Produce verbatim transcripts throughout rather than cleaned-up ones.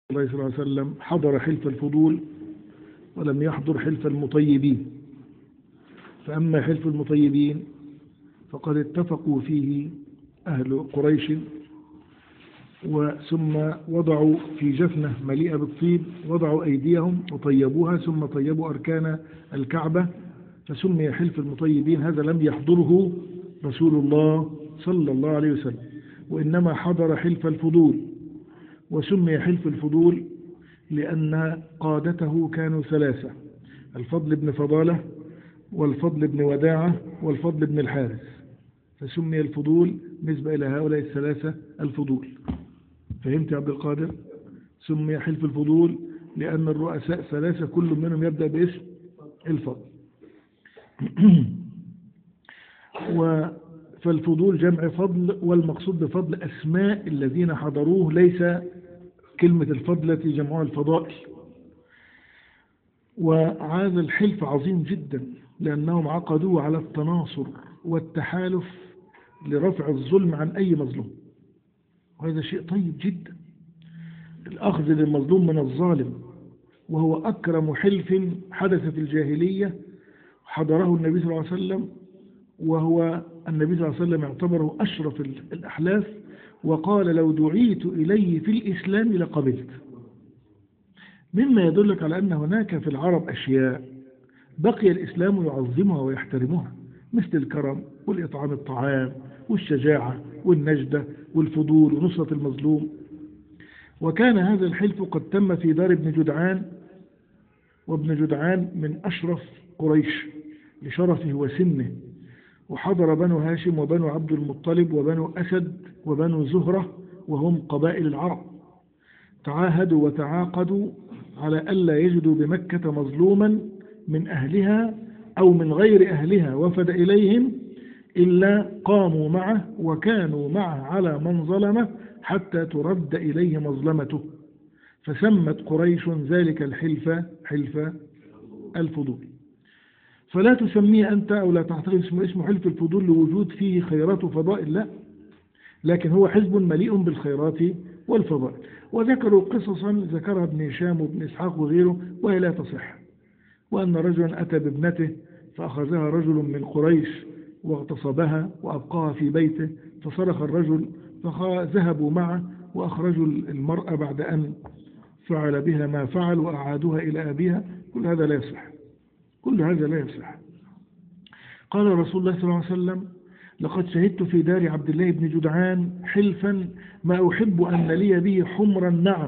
الله صلى الله عليه وسلم حضر حلف الفضول ولم يحضر حلف المطيبين. فأما حلف المطيبين فقد اتفقوا فيه أهل قريش، ثم وضعوا في جفنة مليئة بالطيب، وضعوا أيديهم وطيبوها، ثم طيبوا أركان الكعبة، فسمي حلف المطيبين. هذا لم يحضره رسول الله صلى الله عليه وسلم، وإنما حضر حلف الفضول. وسمي حلف الفضول لأن قادته كانوا ثلاثة: الفضل بن فضالة، والفضل بن وداعة، والفضل بن الحارث، فسمي الفضول نسبة إلى هؤلاء الثلاثة الفضول. فهمت يا عبد القادر؟ سمي حلف الفضول لأن الرؤساء ثلاثة كل منهم يبدأ باسم الفضل. فالفضول جمع فضل، والمقصود بفضل أسماء الذين حضروه، ليس كلمة الفضل التي جمعها الفضائل. وهذا الحلف عظيم جدا لأنهم عقدوه على التناصر والتحالف لرفع الظلم عن أي مظلوم، وهذا شيء طيب جدا، الأخذ للمظلوم من الظالم، وهو أكرم حلف حدث في الجاهلية حضره النبي صلى الله عليه وسلم، وهو النبي صلى الله عليه وسلم اعتبره أشرف الأحلاف، وقال: لو دعيت إليه في الإسلام لقبلت. مما يدلك على أن هناك في العرب أشياء بقي الإسلام يعظمها ويحترمها، مثل الكرم والإطعام الطعام والشجاعة والنجدة والفضول ونصرة المظلوم. وكان هذا الحلف قد تم في دار ابن جدعان، وابن جدعان من أشرف قريش لشرفه وسنه، وحضر بنو هاشم وبنو عبد المطلب وبنو أسد وبنو زهرة، وهم قبائل العرب، تعاهدوا وتعاقدوا على ألا يجدوا بمكة مظلوما من أهلها أو من غير أهلها وفد إليهم إلا قاموا معه وكانوا معه على من ظلمه حتى ترد إليه مظلمته. فسمت قريش ذلك الحلف حلف الفضول. فلا تسميه أنت أو لا تعتقد اسمه اسمه حلف الفضول لوجود فيه خيرات وفضائل، لا، لكن هو حزب مليء بالخيرات والفضائل. وذكروا قصصا ذكرها ابن هشام وابن إسحاق وغيره وهي لا تصح، وأن رجلا أتى بابنته فأخذها رجل من قريش واغتصبها وأبقاها في بيته، فصرخ الرجل فذهبوا معه وأخرجوا المرأة بعد أن فعل بها ما فعل وأعادوها إلى أبيها. كل هذا لا يصح، كل هذا لا يصح. قال رسول الله صلى الله عليه وسلم: لقد شهدت في دار عبد الله بن جدعان حلفا ما أحب أن لي به حمر النعم،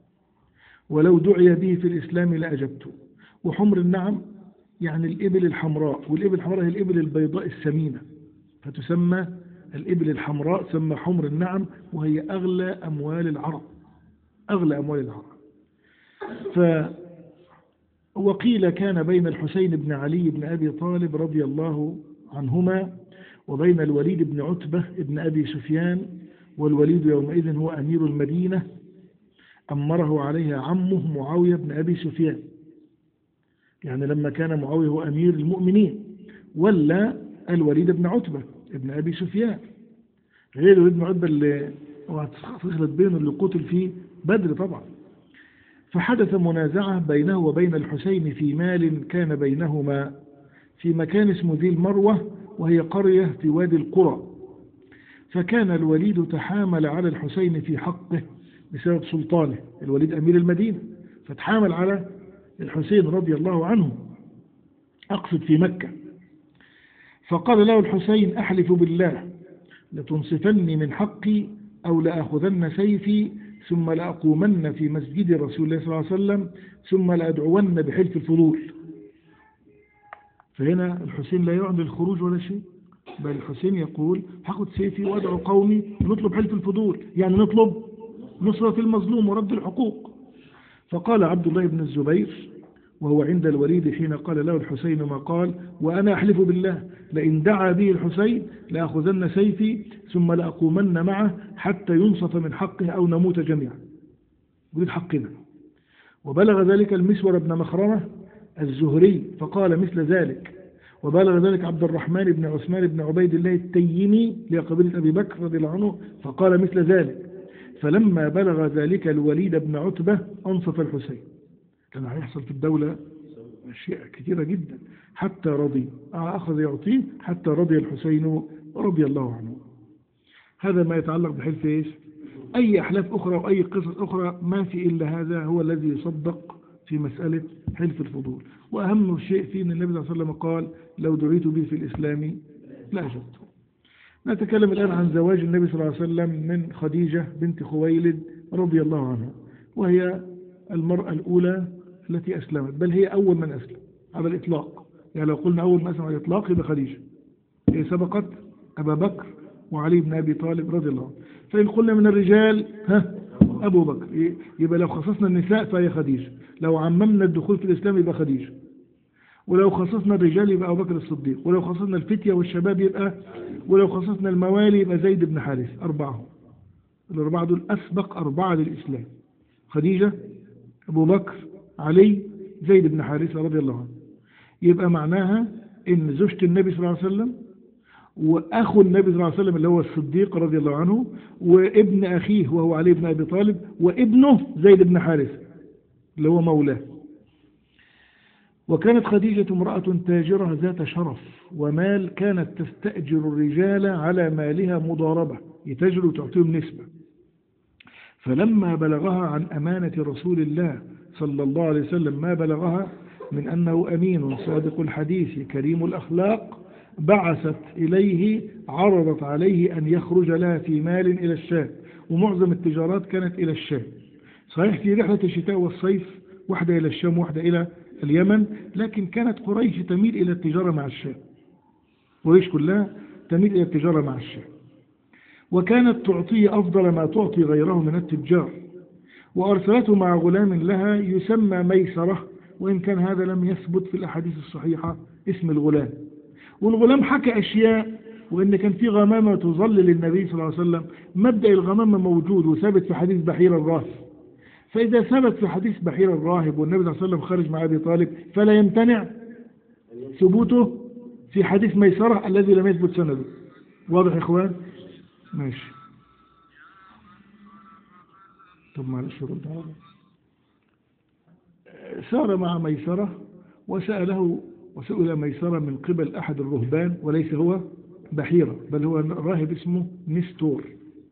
ولو دعي به في الإسلام لأجبته. وحمر النعم يعني الإبل الحمراء، والإبل الحمراء هي الإبل البيضاء السمينة، فتسمى الإبل الحمراء، تسمى حمر النعم، وهي أغلى أموال العرب، أغلى أموال العرب. ف وقيل كان بين الحسين بن علي بن أبي طالب رضي الله عنهما وبين الوليد بن عتبة بن أبي سفيان، والوليد يومئذ هو أمير المدينة، أمره عليها عمه معاوية بن أبي سفيان، يعني لما كان معاوية هو أمير المؤمنين، ولا الوليد بن عتبة بن أبي سفيان، غير الوليد بن عتبة اللي تخلط بينه اللي قتل فيه بدر طبعا. فحدث منازعة بينه وبين الحسين في مال كان بينهما في مكان اسمه ذي المروة، وهي قرية في وادي القرى. فكان الوليد تحامل على الحسين في حقه بسبب سلطانه، الوليد أمير المدينة، فتحامل على الحسين رضي الله عنه، أقصد في مكة. فقال له الحسين: أحلف بالله لتنصفني من حقي أو لأخذن سيفي ثم لأقومن في مسجد رسول الله صلى الله عليه وسلم ثم لأدعون بحلف الفضول. فهنا الحسين لا يعمل الخروج ولا شيء، بل الحسين يقول: هاخد سيفي وأدعو قومي ونطلب حلف الفضول، يعني نطلب نصرة المظلوم ورد الحقوق. فقال عبد الله بن الزبير وهو عند الوليد حين قال له الحسين ما قال: وأنا أحلف بالله لئن دعا به الحسين لأخذن سيفي ثم لأقومن معه حتى ينصف من حقه أو نموت جميعا، يريد حقنا. وبلغ ذلك المسور بن مخرمة الزهري فقال مثل ذلك، وبلغ ذلك عبد الرحمن بن عثمان بن عبيد الله التيمي لقبيلة أبي بكر رضي الله عنه فقال مثل ذلك. فلما بلغ ذلك الوليد بن عتبة أنصف الحسين. كان هيحصل في الدولة أشياء كثيرة جدا حتى رضي، أخذ يعطيه حتى رضي الحسين رضي الله عنه. هذا ما يتعلق بحلف إيش؟ أي أحلاف أخرى وأي قصص أخرى ما في إلا هذا هو الذي يصدق في مسألة حلف الفضول. وأهم شيء فيه أن النبي صلى الله عليه وسلم قال لو دريت به في الإسلام لا أجبته. نتكلم الآن عن زواج النبي صلى الله عليه وسلم من خديجة بنت خويلد رضي الله عنها، وهي المرأة الأولى التي أسلمت، بل هي أول من أسلم على الإطلاق. يعني لو قلنا أول من أسلم على الإطلاق يبقى خديجة، هي سبقت أبا بكر وعلي بن أبي طالب رضي الله عنه. فإن قلنا من الرجال ها أبو بكر، يبقى لو خصصنا النساء فهي خديجة، لو عممنا الدخول في الإسلام يبقى خديجة، ولو خصصنا الرجال يبقى أبو بكر الصديق، ولو خصصنا الفتية والشباب يبقى، ولو خصصنا الموالي يبقى زيد بن حارث. أربعة، الأربعة دول أسبق أربعة للإسلام: خديجة، أبو بكر، علي، زيد بن حارثة رضي الله عنه. يبقى معناها إن زوجة النبي صلى الله عليه وسلم وأخو النبي صلى الله عليه وسلم اللي هو الصديق رضي الله عنه، وابن أخيه وهو علي بن أبي طالب، وابنه زيد بن حارثة اللي هو مولاه. وكانت خديجة امرأة تاجرة ذات شرف ومال، كانت تستأجر الرجال على مالها مضاربة، يتاجروا وتعطيهم نسبة. فلما بلغها عن أمانة رسول الله صلى الله عليه وسلم ما بلغها من أنه أمين صادق الحديث كريم الأخلاق، بعثت إليه، عرضت عليه أن يخرج لها في مال إلى الشام. ومعظم التجارات كانت إلى الشام، صحيح في رحلة الشتاء والصيف واحدة إلى الشام واحدة إلى اليمن، لكن كانت قريش تميل إلى التجارة مع الشام، قريش كلها تميل إلى التجارة مع الشام. وكانت تعطيه أفضل ما تعطي غيره من التجار، وأرسلته مع غلام لها يسمى ميسرة، وإن كان هذا لم يثبت في الأحاديث الصحيحة اسم الغلام. والغلام حكى أشياء، وإن كان في غمامة تظلل النبي صلى الله عليه وسلم. مبدأ الغمامة موجود وثابت في حديث بحير الراهب، فإذا ثبت في حديث بحير الراهب والنبي صلى الله عليه وسلم خرج مع أبي طالب فلا يمتنع ثبوته في حديث ميسرة الذي لم يثبت سنده. واضح يا إخوان؟ ماشي. طب معلش رد هذا. سار مع ميسرة وسأله وسئل ميسرة من قبل أحد الرهبان، وليس هو بحيرة بل هو راهب اسمه نستور.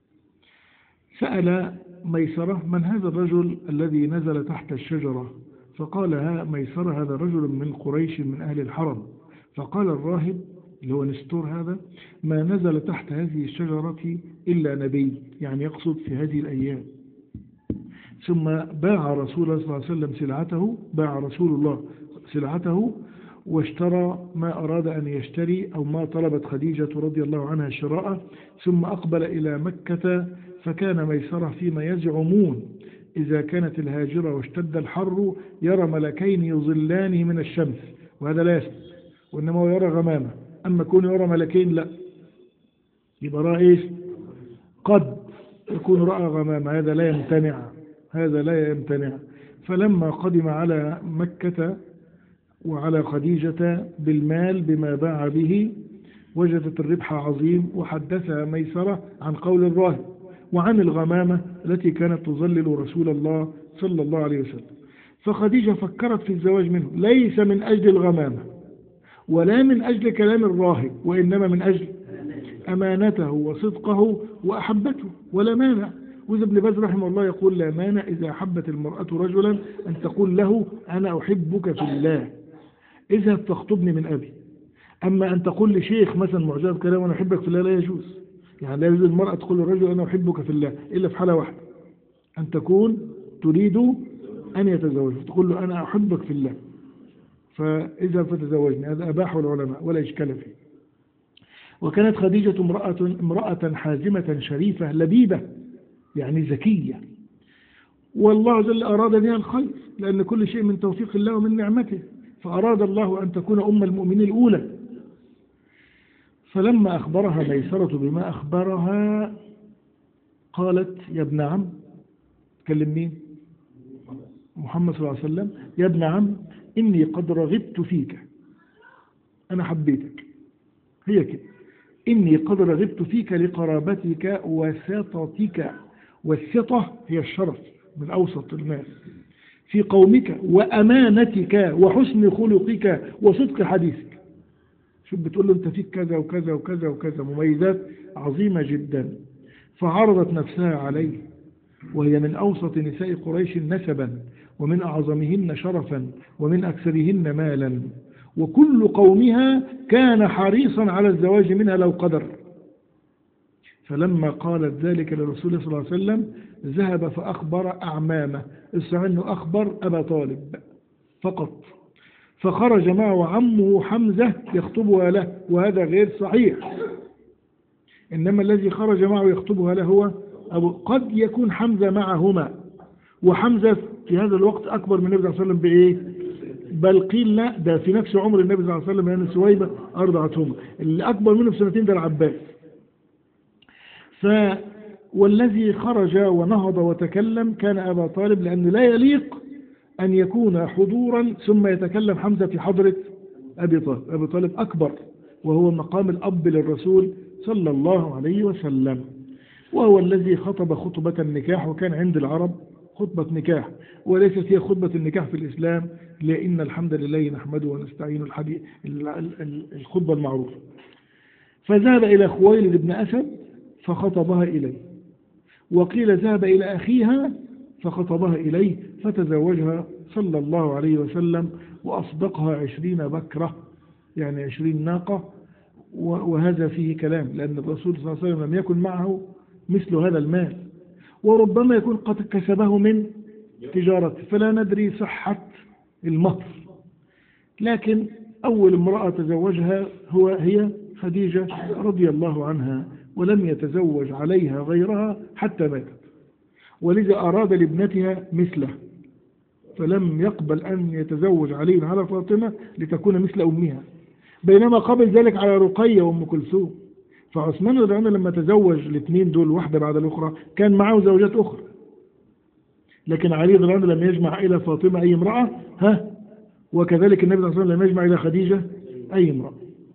سأل ميسرة من هذا الرجل الذي نزل تحت الشجرة؟ فقال ها ميسرة هذا رجل من قريش من أهل الحرم. فقال الراهب اللي هو نستور هذا ما نزل تحت هذه الشجرة إلا نبي، يعني يقصد في هذه الأيام. ثم باع رسول الله صلى الله عليه وسلم سلعته، باع رسول الله سلعته واشترى ما أراد أن يشتري أو ما طلبت خديجة رضي الله عنها شراءه، ثم أقبل إلى مكة. فكان ميسرة فيما يزعمون إذا كانت الهاجرة واشتد الحر يرى ملكين يظلان من الشمس، وهذا لا يثبت، وإنما هو يرى غمامة. أما كون يرى ملكين لا، يبقى رأى إيش؟ قد يكون رأى غمامة، هذا لا يمتنع، هذا لا يمتنع. فلما قدم على مكة وعلى خديجة بالمال بما باع به وجدت الربح عظيم، وحدثها ميسرة عن قول الراهب وعن الغمامة التي كانت تظلل رسول الله صلى الله عليه وسلم. فخديجة فكرت في الزواج منه، ليس من أجل الغمامة ولا من أجل كلام الراهب، وإنما من أجل أمانته وصدقه وأحبته، ولا مانع. وإذا ابن باز رحمه الله يقول لا مانع إذا أحبت المرأة رجلا أن تقول له أنا أحبك في الله، اذهب تخطبني من أبي. أما أن تقول لشيخ مثلا معجب كلام أنا أحبك في الله لا يجوز. يعني لا يجوز المرأة تقول للرجل أنا أحبك في الله إلا في حالة واحدة، أن تكون تريد أن يتزوج تقول له أنا أحبك في الله فإذا فتزوجني. هذا أباحه العلماء ولا إشكال فيه. وكانت خديجة امرأة, امرأة حازمة شريفة لبيبة، يعني ذكية، والله جل أراد بها الخير، لأن كل شيء من توفيق الله ومن نعمته، فأراد الله أن تكون أم المؤمنين الأولى. فلما أخبرها ميسرة بما أخبرها قالت يا ابن عم، تكلم مين؟ محمد صلى الله عليه وسلم. يا ابن عم إني قد رغبت فيك، أنا حبيتك، هي كده، إني قد رغبت فيك لقرابتك وسطتك والسطة هي الشرف من أوسط الناس في قومك وأمانتك وحسن خلقك وصدق حديثك. شوف بتقول له أنت فيك كذا وكذا وكذا وكذا مميزات عظيمة جدا، فعرضت نفسها عليه، وهي من أوسط نساء قريش نسبا ومن أعظمهن شرفا ومن أكثرهن مالا، وكل قومها كان حريصا على الزواج منها لو قدر. فلما قالت ذلك لرسول الله صلى الله عليه وسلم ذهب فأخبر أعمامه، الصحيح أنه أخبر أبا طالب فقط، فخرج معه عمه حمزة يخطبها له، وهذا غير صحيح، إنما الذي خرج معه يخطبها له هو أبو، قد يكون حمزة معهما، وحمزة في هذا الوقت أكبر من النبي صلى الله عليه وسلم بإيه؟ بل قيل لا، ده في نفس عمر النبي صلى الله عليه وسلم، لأن سويبة أرضعتهما، اللي أكبر منه بسنتين ده العباس. ف والذي خرج ونهض وتكلم كان أبا طالب، لأن لا يليق أن يكون حضورا ثم يتكلم حمزة في حضرة أبي طالب. أبي طالب أكبر، وهو مقام الأب للرسول صلى الله عليه وسلم، وهو الذي خطب خطبة النكاح، وكان عند العرب خطبة نكاح، وليست هي خطبة النكاح في الإسلام، لأن الحمد لله نحمده ونستعين، الحديث الخطبة المعروفة. فذهب إلى خويلد بن أسد فخطبها إليه، وقيل ذهب إلى أخيها فخطبها إليه، فتزوجها صلى الله عليه وسلم وأصدقها عشرين بكرة، يعني عشرين ناقة، وهذا فيه كلام، لأن الرسول صلى الله عليه وسلم لم يكن معه مثل هذا المال، وربما يكون قد كسبه من تجارته، فلا ندري صحة المهر. لكن أول امرأة تزوجها هو هي خديجة رضي الله عنها، ولم يتزوج عليها غيرها حتى ماتت، ولذا أراد لابنتها مثله، فلم يقبل أن يتزوج علي على فاطمة لتكون مثل أمها، بينما قبل ذلك على رقية وأم كلثوم. فعثمان رضي الله عنه لما تزوج الاثنين دول واحدة بعد الأخرى كان معه زوجات أخرى، لكن علي رضي الله عنه لم يجمع إلى فاطمة أي امرأة، ها، وكذلك النبي صلى الله عليه وسلم لم يجمع إلى خديجة أي امرأة.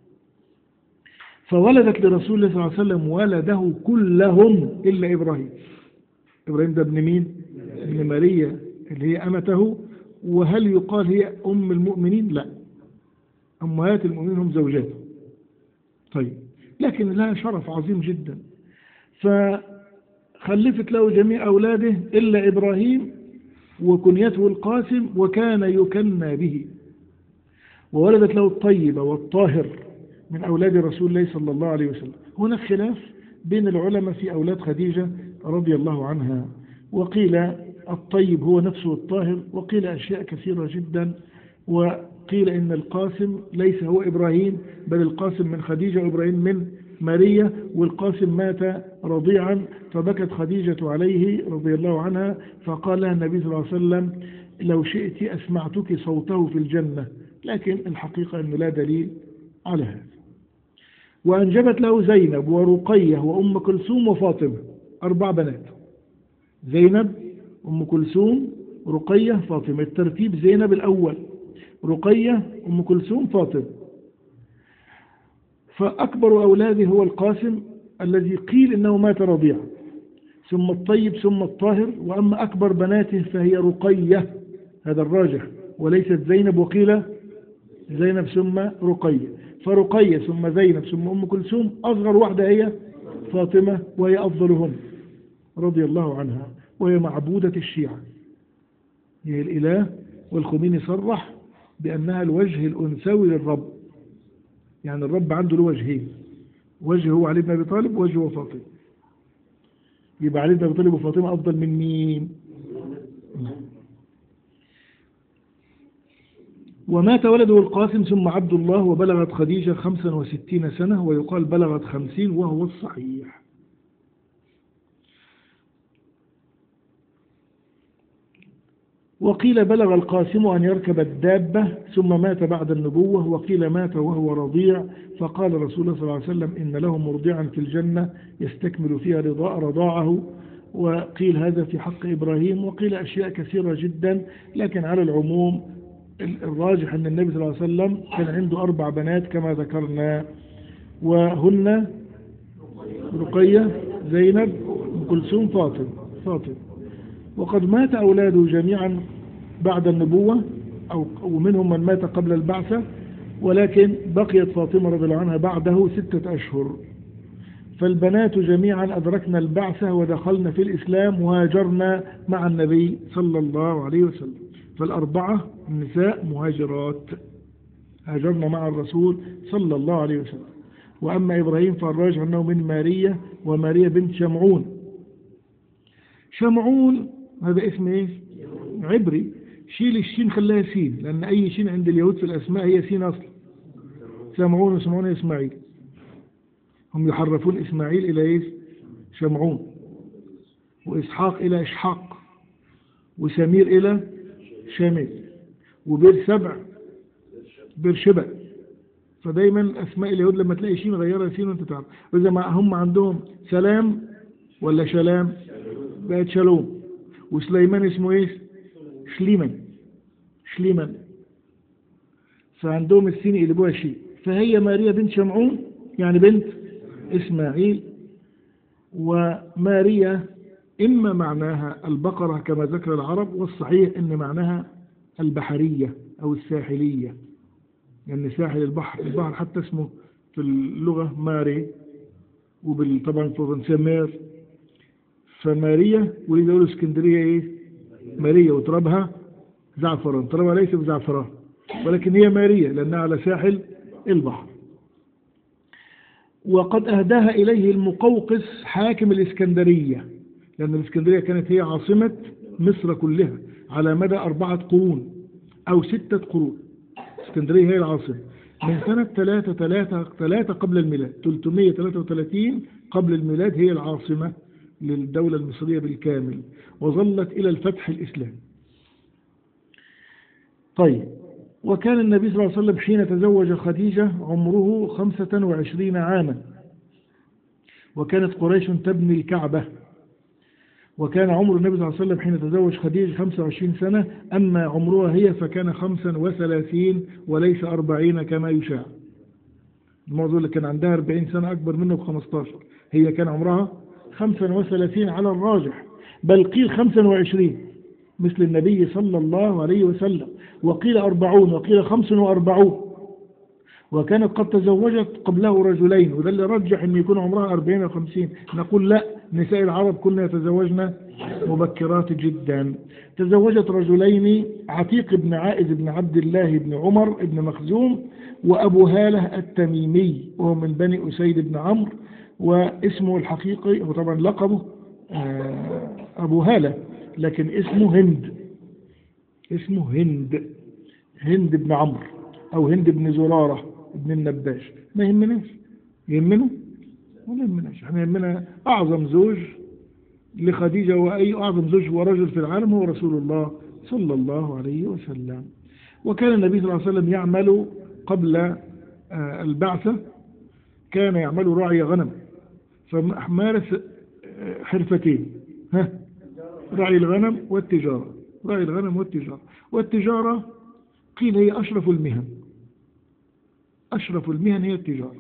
فولدت لرسول الله صلى الله عليه وسلم ولده كلهم إلا إبراهيم. إبراهيم ده ابن مين؟ ابن ماريا اللي هي أمته. وهل يقال هي أم المؤمنين؟ لا، أمهات المؤمنين هم زوجاته. طيب، لكن لها شرف عظيم جدا، فخلفت له جميع أولاده إلا إبراهيم، وكنيته القاسم، وكان يكنى به. وولدت له الطيبة والطاهر من أولاد رسول الله صلى الله عليه وسلم. هناك خلاف بين العلماء في أولاد خديجة رضي الله عنها، وقيل الطيب هو نفسه الطاهر، وقيل أشياء كثيرة جدا، وقيل إن القاسم ليس هو إبراهيم، بل القاسم من خديجة وإبراهيم من ماريا، والقاسم مات رضيعا، فبكت خديجة عليه رضي الله عنها، فقال لها النبي صلى الله عليه وسلم لو شئت أسمعتك صوته في الجنة، لكن الحقيقة أنه لا دليل على هذا. وأنجبت له زينب ورقية وأم كلثوم وفاطمة، أربع بنات: زينب، أم كلثوم، رقية، فاطمة. الترتيب زينب الأول، رقية، أم كلثوم، فاطمة. فأكبر أولاده هو القاسم الذي قيل إنه مات رضيعا، ثم الطيب، ثم الطاهر. وأما أكبر بناته فهي رقية، هذا الراجح، وليست زينب، وقيل زينب ثم رقية. فرقية ثم زينب ثم أم كلثوم، أصغر واحدة هي فاطمة، وهي أفضلهم رضي الله عنها، وهي معبودة الشيعة، هي الإله. والخميني صرح بأنها الوجه الأنثوي للرب، يعني الرب عنده له وجهين، وجه هو علي بن أبي طالب، ووجه هو فاطمة. يبقى علي بن أبي طالب وفاطمة أفضل من مين؟ ومات ولده القاسم ثم عبد الله، وبلغت خديجة خمسا وستين سنة، ويقال بلغت خمسين وهو الصحيح. وقيل بلغ القاسم أن يركب الدابة ثم مات بعد النبوة، وقيل مات وهو رضيع، فقال رسول الله صلى الله عليه وسلم إن له مرضعا في الجنة يستكمل فيها رضاء رضاعه. وقيل هذا في حق إبراهيم، وقيل أشياء كثيرة جدا، لكن على العموم الراجح أن النبي صلى الله عليه وسلم كان عنده أربع بنات كما ذكرنا، وهن رقية، زينب، أم كلثوم، فاطمة. فاطمة. وقد مات أولاده جميعا بعد النبوة أو ومنهم من مات قبل البعثة، ولكن بقيت فاطمة رضي الله عنها بعده ستة أشهر. فالبنات جميعا أدركنا البعثة ودخلنا في الإسلام وهاجرنا مع النبي صلى الله عليه وسلم. فالأربعة النساء مهاجرات هاجرنا مع الرسول صلى الله عليه وسلم. وأما إبراهيم فالراجح أنه من مارية، ومارية بنت شمعون. شمعون هذا اسم إيه؟ عبري. شيل الشين خليها سين، لأن أي شين عند اليهود في الأسماء هي سين أصلا. شمعون وشمعون إسماعيل، هم يحرفون إسماعيل إلى إيه؟ شمعون، وإسحاق إلى إشحاق، وسمير إلى شامل، وبير سبع بير شبع. فدايما أسماء اليهود لما تلاقي شين غيرها سين وانت تعرف. وإذا ما هم عندهم سلام ولا شلام بقت شلوم. وسليمان اسمه إيه؟ شليمان شليمان. فعندهم السين يقلبوها شيء. فهي ماريا بنت شمعون يعني بنت إسماعيل. وماريا إما معناها البقرة كما ذكر العرب، والصحيح إن معناها البحرية أو الساحلية، يعني ساحل البحر. البحر حتى اسمه في اللغة ماري، وطبعا فرنسا مير. فماريا ولذا يقولوا اسكندرية إيه؟ ماريا. وترابها زعفران، ترابها ليس بزعفران ولكن هي ماريا لأنها على ساحل البحر. وقد أهداها إليه المقوقس حاكم الإسكندرية، لأن الإسكندرية كانت هي عاصمة مصر كلها على مدى أربعة قرون أو ستة قرون. اسكندرية هي العاصمة من سنة ثلاثة ثلاثة ثلاثة قبل الميلاد، ثلاثمائة وثلاثة وثلاثين قبل الميلاد هي العاصمة للدولة المصرية بالكامل، وظلت إلى الفتح الإسلامي. طيب، وكان النبي صلى الله عليه وسلم حين تزوج خديجة عمره خمسة وعشرين عاما، وكانت قريش تبني الكعبة. وكان عمر النبي صلى الله عليه وسلم حين تزوج خديجة خمسة وعشرين سنة، أما عمرها هي فكان خمسا وثلاثين وليس أربعين كما يشاع. الموضوع اللي كان عندها أربعين سنة أكبر منه بخمستاشر، هي كان عمرها خمسا وثلاثين على الراجح، بل قيل خمسا وعشرين مثل النبي صلى الله عليه وسلم، وقيل أربعون وقيل خمس وأربعون. وكانت قد تزوجت قبله رجلين، وده اللي رجح أن يكون عمرها أربعين وخمسين. نقول لا، نساء العرب كنا يتزوجن مبكرات جدا. تزوجت رجلين، عتيق بن عائذ بن عبد الله بن عمر بن مخزوم، وأبو هالة التميمي وهو من بني أسيد بن عمرو، واسمه الحقيقي هو طبعا لقبه أبو هالة، لكن اسمه هند، اسمه هند هند بن عمرو أو هند بن زرارة بن النباش. ما يهمناش، يهمنا ولا يهمناش. احنا يهمنا أعظم زوج لخديجة، وأي أعظم زوج ورجل في العالم هو رسول الله صلى الله عليه وسلم. وكان النبي صلى الله عليه وسلم يعمل قبل البعثة، كان يعمل راعي غنم، فمارس حرفتين، ها راعي الغنم والتجارة. راعي الغنم والتجارة، والتجارة قيل هي أشرف المهن، أشرف المهن هي التجارة.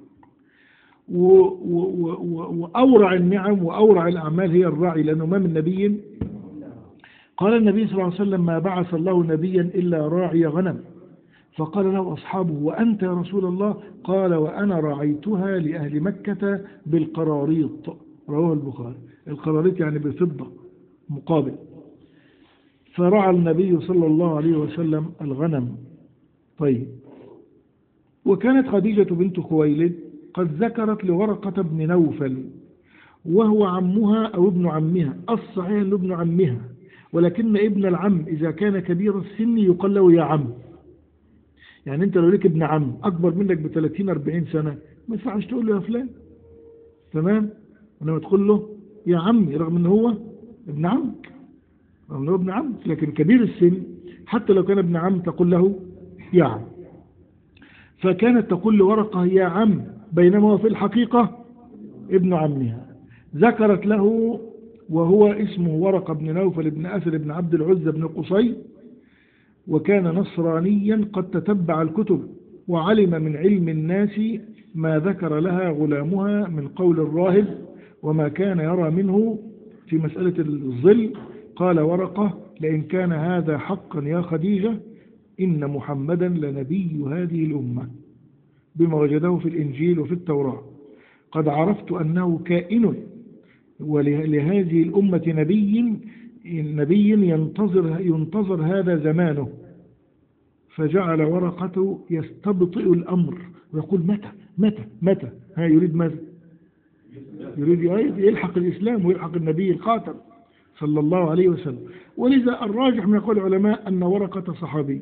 وأورع النعم وأورع الأعمال هي الراعي، لأنه ما من نبي قال النبي صلى الله عليه وسلم ما بعث الله نبيا إلا راعي غنم. فقال له أصحابه وأنت يا رسول الله؟ قال وأنا رعيتها لأهل مكة بالقراريط، رواه البخاري. القراريط يعني بالفضة مقابل. فرعى النبي صلى الله عليه وسلم الغنم. طيب، وكانت خديجة بنت خويلد قد ذكرت لورقة بن نوفل، وهو عمها أو ابن عمها، الصحيح أنه ابن عمها، ولكن ابن العم إذا كان كبير السن يقال له يا عم. يعني أنت لو لك ابن عم أكبر منك بثلاثين أربعين سنة ما ينفعش تقول له يا فلان، تمام؟ إنما تقول له يا عمي رغم أنه هو ابن عمك، رغم أنه ابن عم، لكن كبير السن حتى لو كان ابن عم تقول له يا عم. فكانت تقول لورقة يا عم، بينما هو في الحقيقة ابن عمها. ذكرت له وهو اسمه ورقة بن نوفل بن أسد بن عبد العزة بن قصي، وكان نصرانيا قد تتبع الكتب وعلم من علم الناس ما ذكر لها غلامها من قول الراهب، وما كان يرى منه في مسألة الظل. قال ورقة: لئن كان هذا حقا يا خديجة إن محمدا لنبي هذه الأمة بما وجده في الإنجيل وفي التوراة. قد عرفت أنه كائن ولهذه الأمة نبي نبي ينتظر, ينتظر هذا زمانه. فجعل ورقة يستبطئ الأمر ويقول: متى متى متى؟ ها يريد ماذا؟ يريد يلحق الإسلام ويلحق النبي الخاتم صلى الله عليه وسلم. ولذا الراجح من يقول العلماء أن ورقة صحابي،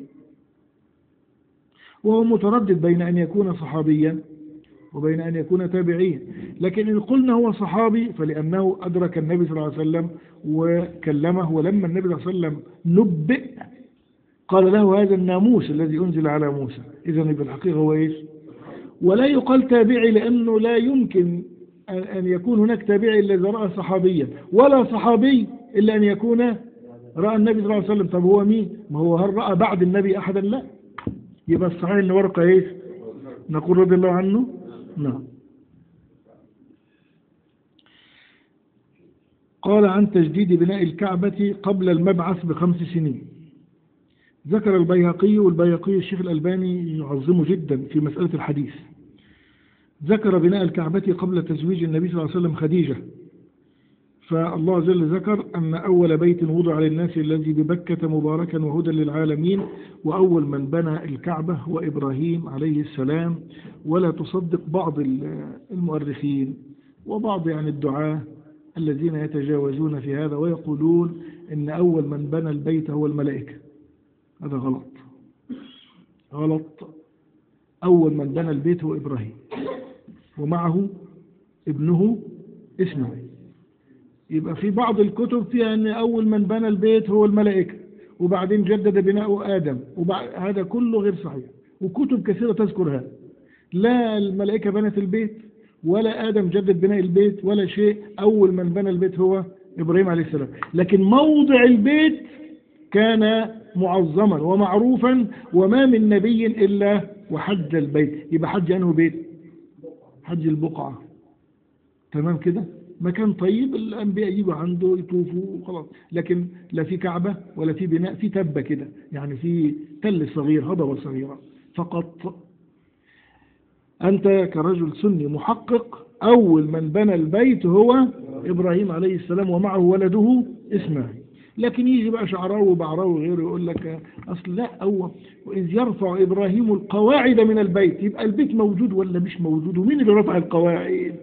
وهو متردد بين أن يكون صحابيا وبين أن يكون تابعيا. لكن إن قلنا هو صحابي فلأنه أدرك النبي صلى الله عليه وسلم وكلمه، ولما النبي صلى الله عليه وسلم نبئ قال له: هذا الناموس الذي أنزل على موسى. إذن بالحقيقة هو إيش؟ ولا يقال تابعي، لأنه لا يمكن أن يكون هناك تابعي إلا إذا رأى صحابيا، ولا صحابي إلا أن يكون رأى النبي صلى الله عليه وسلم. طب هو مين؟ ما هو هل رأى بعد النبي أحدا؟ لا. يبقى الصحيح أن ورقة إيش؟ نقول رضي الله عنه. نعم. قال: عن تجديد بناء الكعبة قبل المبعث بخمس سنين. ذكر البيهقي، والبيهقي الشيخ الألباني يعظمه جدا في مسألة الحديث. ذكر بناء الكعبة قبل تزويج النبي صلى الله عليه وسلم خديجة. فالله عز وجل ذكر أن أول بيت وضع للناس الذي ببكة مباركا وهدى للعالمين، وأول من بنى الكعبة هو إبراهيم عليه السلام. ولا تصدق بعض المؤرخين وبعض يعني الدعاة الذين يتجاوزون في هذا ويقولون إن أول من بنى البيت هو الملائكة. هذا غلط غلط. أول من بنى البيت هو إبراهيم ومعه ابنه إسماعيل. يبقى في بعض الكتب فيها أن أول من بنى البيت هو الملائكة وبعدين جدد بناء آدم، هذا كله غير صحيح، وكتب كثيرة تذكر هذا. لا الملائكة بنت البيت ولا آدم جدد بناء البيت ولا شيء. أول من بنى البيت هو إبراهيم عليه السلام. لكن موضع البيت كان معظما ومعروفا، وما من نبي إلا وحج البيت. يبقى حج أنه بيت؟ حج البقعة. تمام كده؟ مكان طيب الأنبياء يجوا عنده يطوفوا وخلاص. لكن لا في كعبة ولا في بناء، في تبة كده يعني، في تل صغير، هضبة صغيرة فقط. أنت كرجل سني محقق أول من بنى البيت هو إبراهيم عليه السلام ومعه ولده إسماعيل. لكن يجي بقى شعراوي وبعراوي وغيره يقول لك أصل لا، هو وإذ يرفع إبراهيم القواعد من البيت. يبقى البيت موجود ولا مش موجود؟ ومين اللي رفع القواعد؟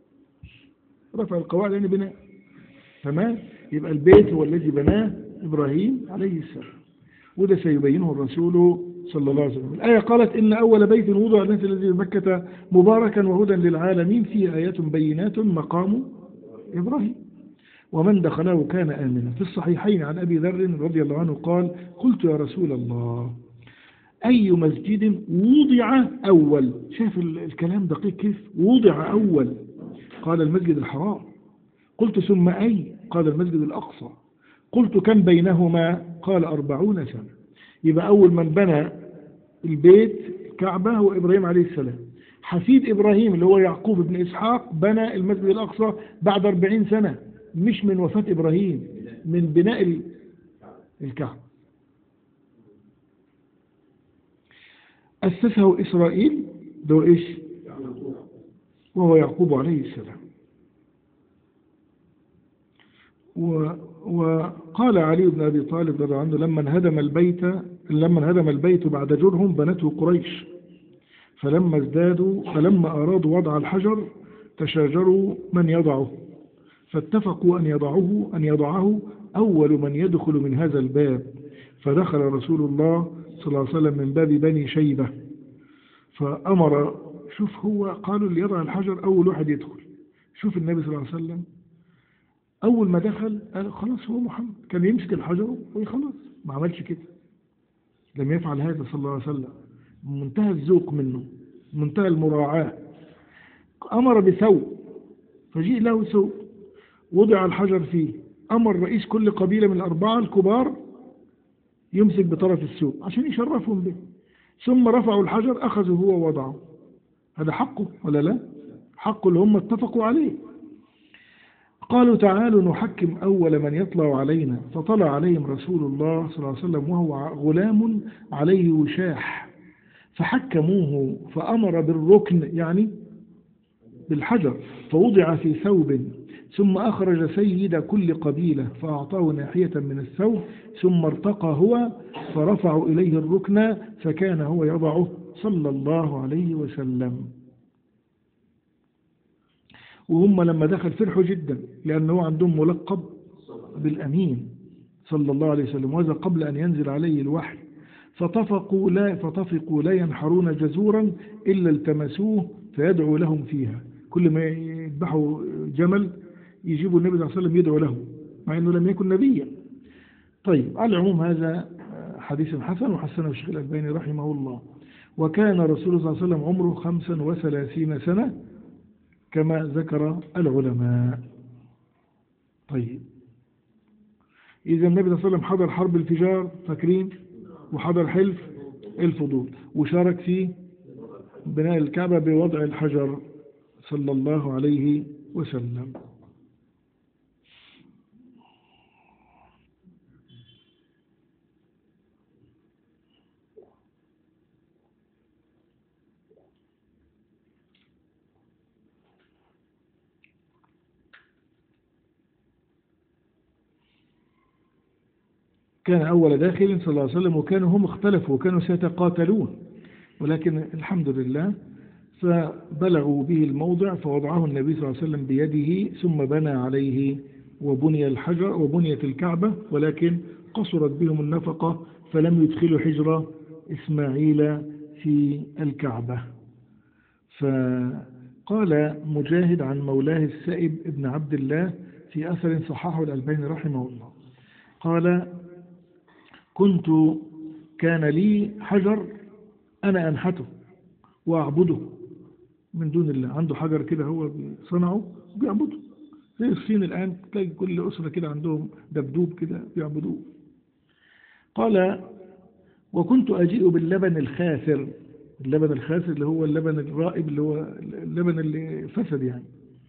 رفع القواعد يعني بناء. تمام؟ يبقى البيت هو الذي بناه إبراهيم عليه السلام، وده سيبينه الرسول صلى الله عليه وسلم. الآية قالت: إن أول بيت وضع للناس الذي بمكة مباركا وهدى للعالمين فيه آيات بينات مقام إبراهيم ومن دخله كان آمنا. في الصحيحين عن أبي ذر رضي الله عنه قال: قلت يا رسول الله أي مسجد وضع أول؟ شايف الكلام دقيق كيف؟ وضع أول. قال: المسجد الحرام. قلت: ثم أي؟ قال: المسجد الأقصى. قلت: كم بينهما؟ قال: أربعون سنة. يبقى أول من بنى البيت الكعبة هو إبراهيم عليه السلام. حفيد إبراهيم اللي هو يعقوب بن إسحاق بنى المسجد الأقصى بعد أربعين سنة، مش من وفاة إبراهيم، من بناء الكعبة. أسسه إسرائيل، ده إيش؟ وهو يعقوب عليه السلام. وقال علي بن أبي طالب رضي الله عنه: لما انهدم البيت لما انهدم البيت بعد جرهم بنته قريش، فلما ازدادوا فلما أرادوا وضع الحجر تشاجروا من يضعه، فاتفقوا أن يضعه أن يضعه أول من يدخل من هذا الباب، فدخل رسول الله صلى الله عليه وسلم من باب بني شيبة فأمر. شوف، هو قالوا اللي يضع الحجر أول واحد يدخل. شوف النبي صلى الله عليه وسلم أول ما دخل قال خلاص هو محمد، كان يمسك الحجر ويخلص، ما عملش كده، لم يفعل هذا صلى الله عليه وسلم. منتهى الذوق منه، منتهى المراعاة. أمر بثوب فجيء له ثوب وضع الحجر فيه. أمر رئيس كل قبيلة من الأربعة الكبار يمسك بطرف الثوب عشان يشرفهم به، ثم رفعوا الحجر أخذوا هو ووضعه. هذا حقه ولا لا؟ حقه اللي هم اتفقوا عليه. قالوا تعالوا نحكم أول من يطلع علينا، فطلع عليهم رسول الله صلى الله عليه وسلم وهو غلام عليه وشاح، فحكموه فأمر بالركن يعني بالحجر، فوضع في ثوب، ثم أخرج سيد كل قبيلة فأعطاه ناحية من الثوب، ثم ارتقى هو فرفعوا إليه الركن فكان هو يضعه صلى الله عليه وسلم. وهم لما دخل فرحوا جدا لأنه عندهم ملقب بالأمين صلى الله عليه وسلم، وهذا قبل أن ينزل عليه الوحي. فطفقوا لا فطفقوا لا ينحرون جزورا إلا التمسوه فيدعو لهم فيها. كل ما يذبحوا جمل يجيبوا النبي صلى الله عليه وسلم يدعو له مع أنه لم يكن نبيا. طيب، على العموم هذا حديث حسن وحسنه الشيخ الألباني رحمه الله. وكان رسول الله صلى الله عليه وسلم عمره خمسا وثلاثين سنة كما ذكر العلماء. طيب، إذا النبي صلى الله عليه وسلم حضر حرب الفجار فاكرين، وحضر حلف الفضول، وشارك في بناء الكعبة بوضع الحجر صلى الله عليه وسلم. كان أول داخل صلى الله عليه وسلم، وكانوا هم اختلفوا وكانوا سيتقاتلون، ولكن الحمد لله فبلغوا به الموضع فوضعه النبي صلى الله عليه وسلم بيده، ثم بنى عليه وبني الحجر وبنيت الكعبة، ولكن قصرت بهم النفقة فلم يدخلوا حجر إسماعيل في الكعبة. فقال مجاهد عن مولاه السائب ابن عبد الله في أثر صححه الألباني رحمه الله، قال: كنت كان لي حجر أنا أنحته وأعبده من دون الله. عنده حجر كده هو صنعه بيعبده، زي الصين الآن تلاقي كل أسرة كده عندهم دبدوب كده بيعبدوه. قال: وكنت أجيء باللبن الخاسر. اللبن الخاسر اللي هو اللبن الرائب، اللي هو اللبن اللي فسد يعني،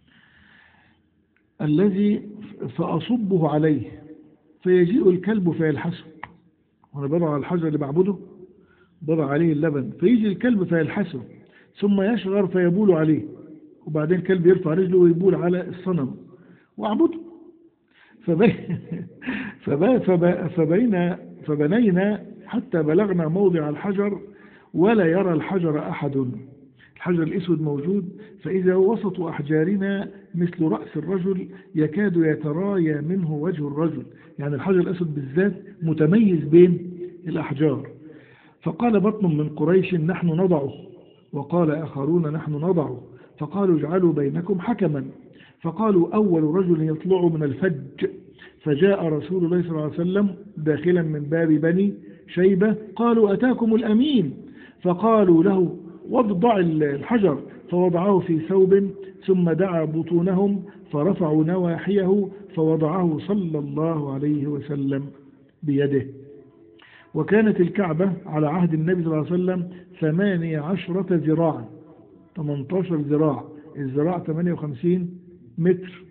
الذي فأصبه عليه فيجيء الكلب فيلحسه. وأنا بضع على الحجر اللي بعبده بضع عليه اللبن، فيجي الكلب فيلحسه ثم يشغر فيبول عليه، وبعدين الكلب يرفع رجله ويبول على الصنم وأعبده. فبي... فبي... فبي... فبين... فبنينا حتى بلغنا موضع الحجر ولا يرى الحجر أحد. الحجر الأسود موجود، فإذا وسط أحجارنا مثل رأس الرجل يكاد يترايا منه وجه الرجل، يعني الحجر الأسود بالذات متميز بين الأحجار. فقال بطن من قريش: نحن نضعه، وقال آخرون: نحن نضعه. فقالوا: اجعلوا بينكم حكما. فقالوا: أول رجل يطلع من الفج. فجاء رسول الله صلى الله عليه وسلم داخلا من باب بني شيبة، قالوا: أتاكم الأمين. فقالوا له: وضع الحجر. فوضعه في ثوب، ثم دعا بطونهم فرفعوا نواحيه فوضعه صلى الله عليه وسلم بيده. وكانت الكعبة على عهد النبي صلى الله عليه وسلم ثمانية عشرة ذراعا، ثمانية عشر ذراع، الذراع ثمانية وخمسين متر،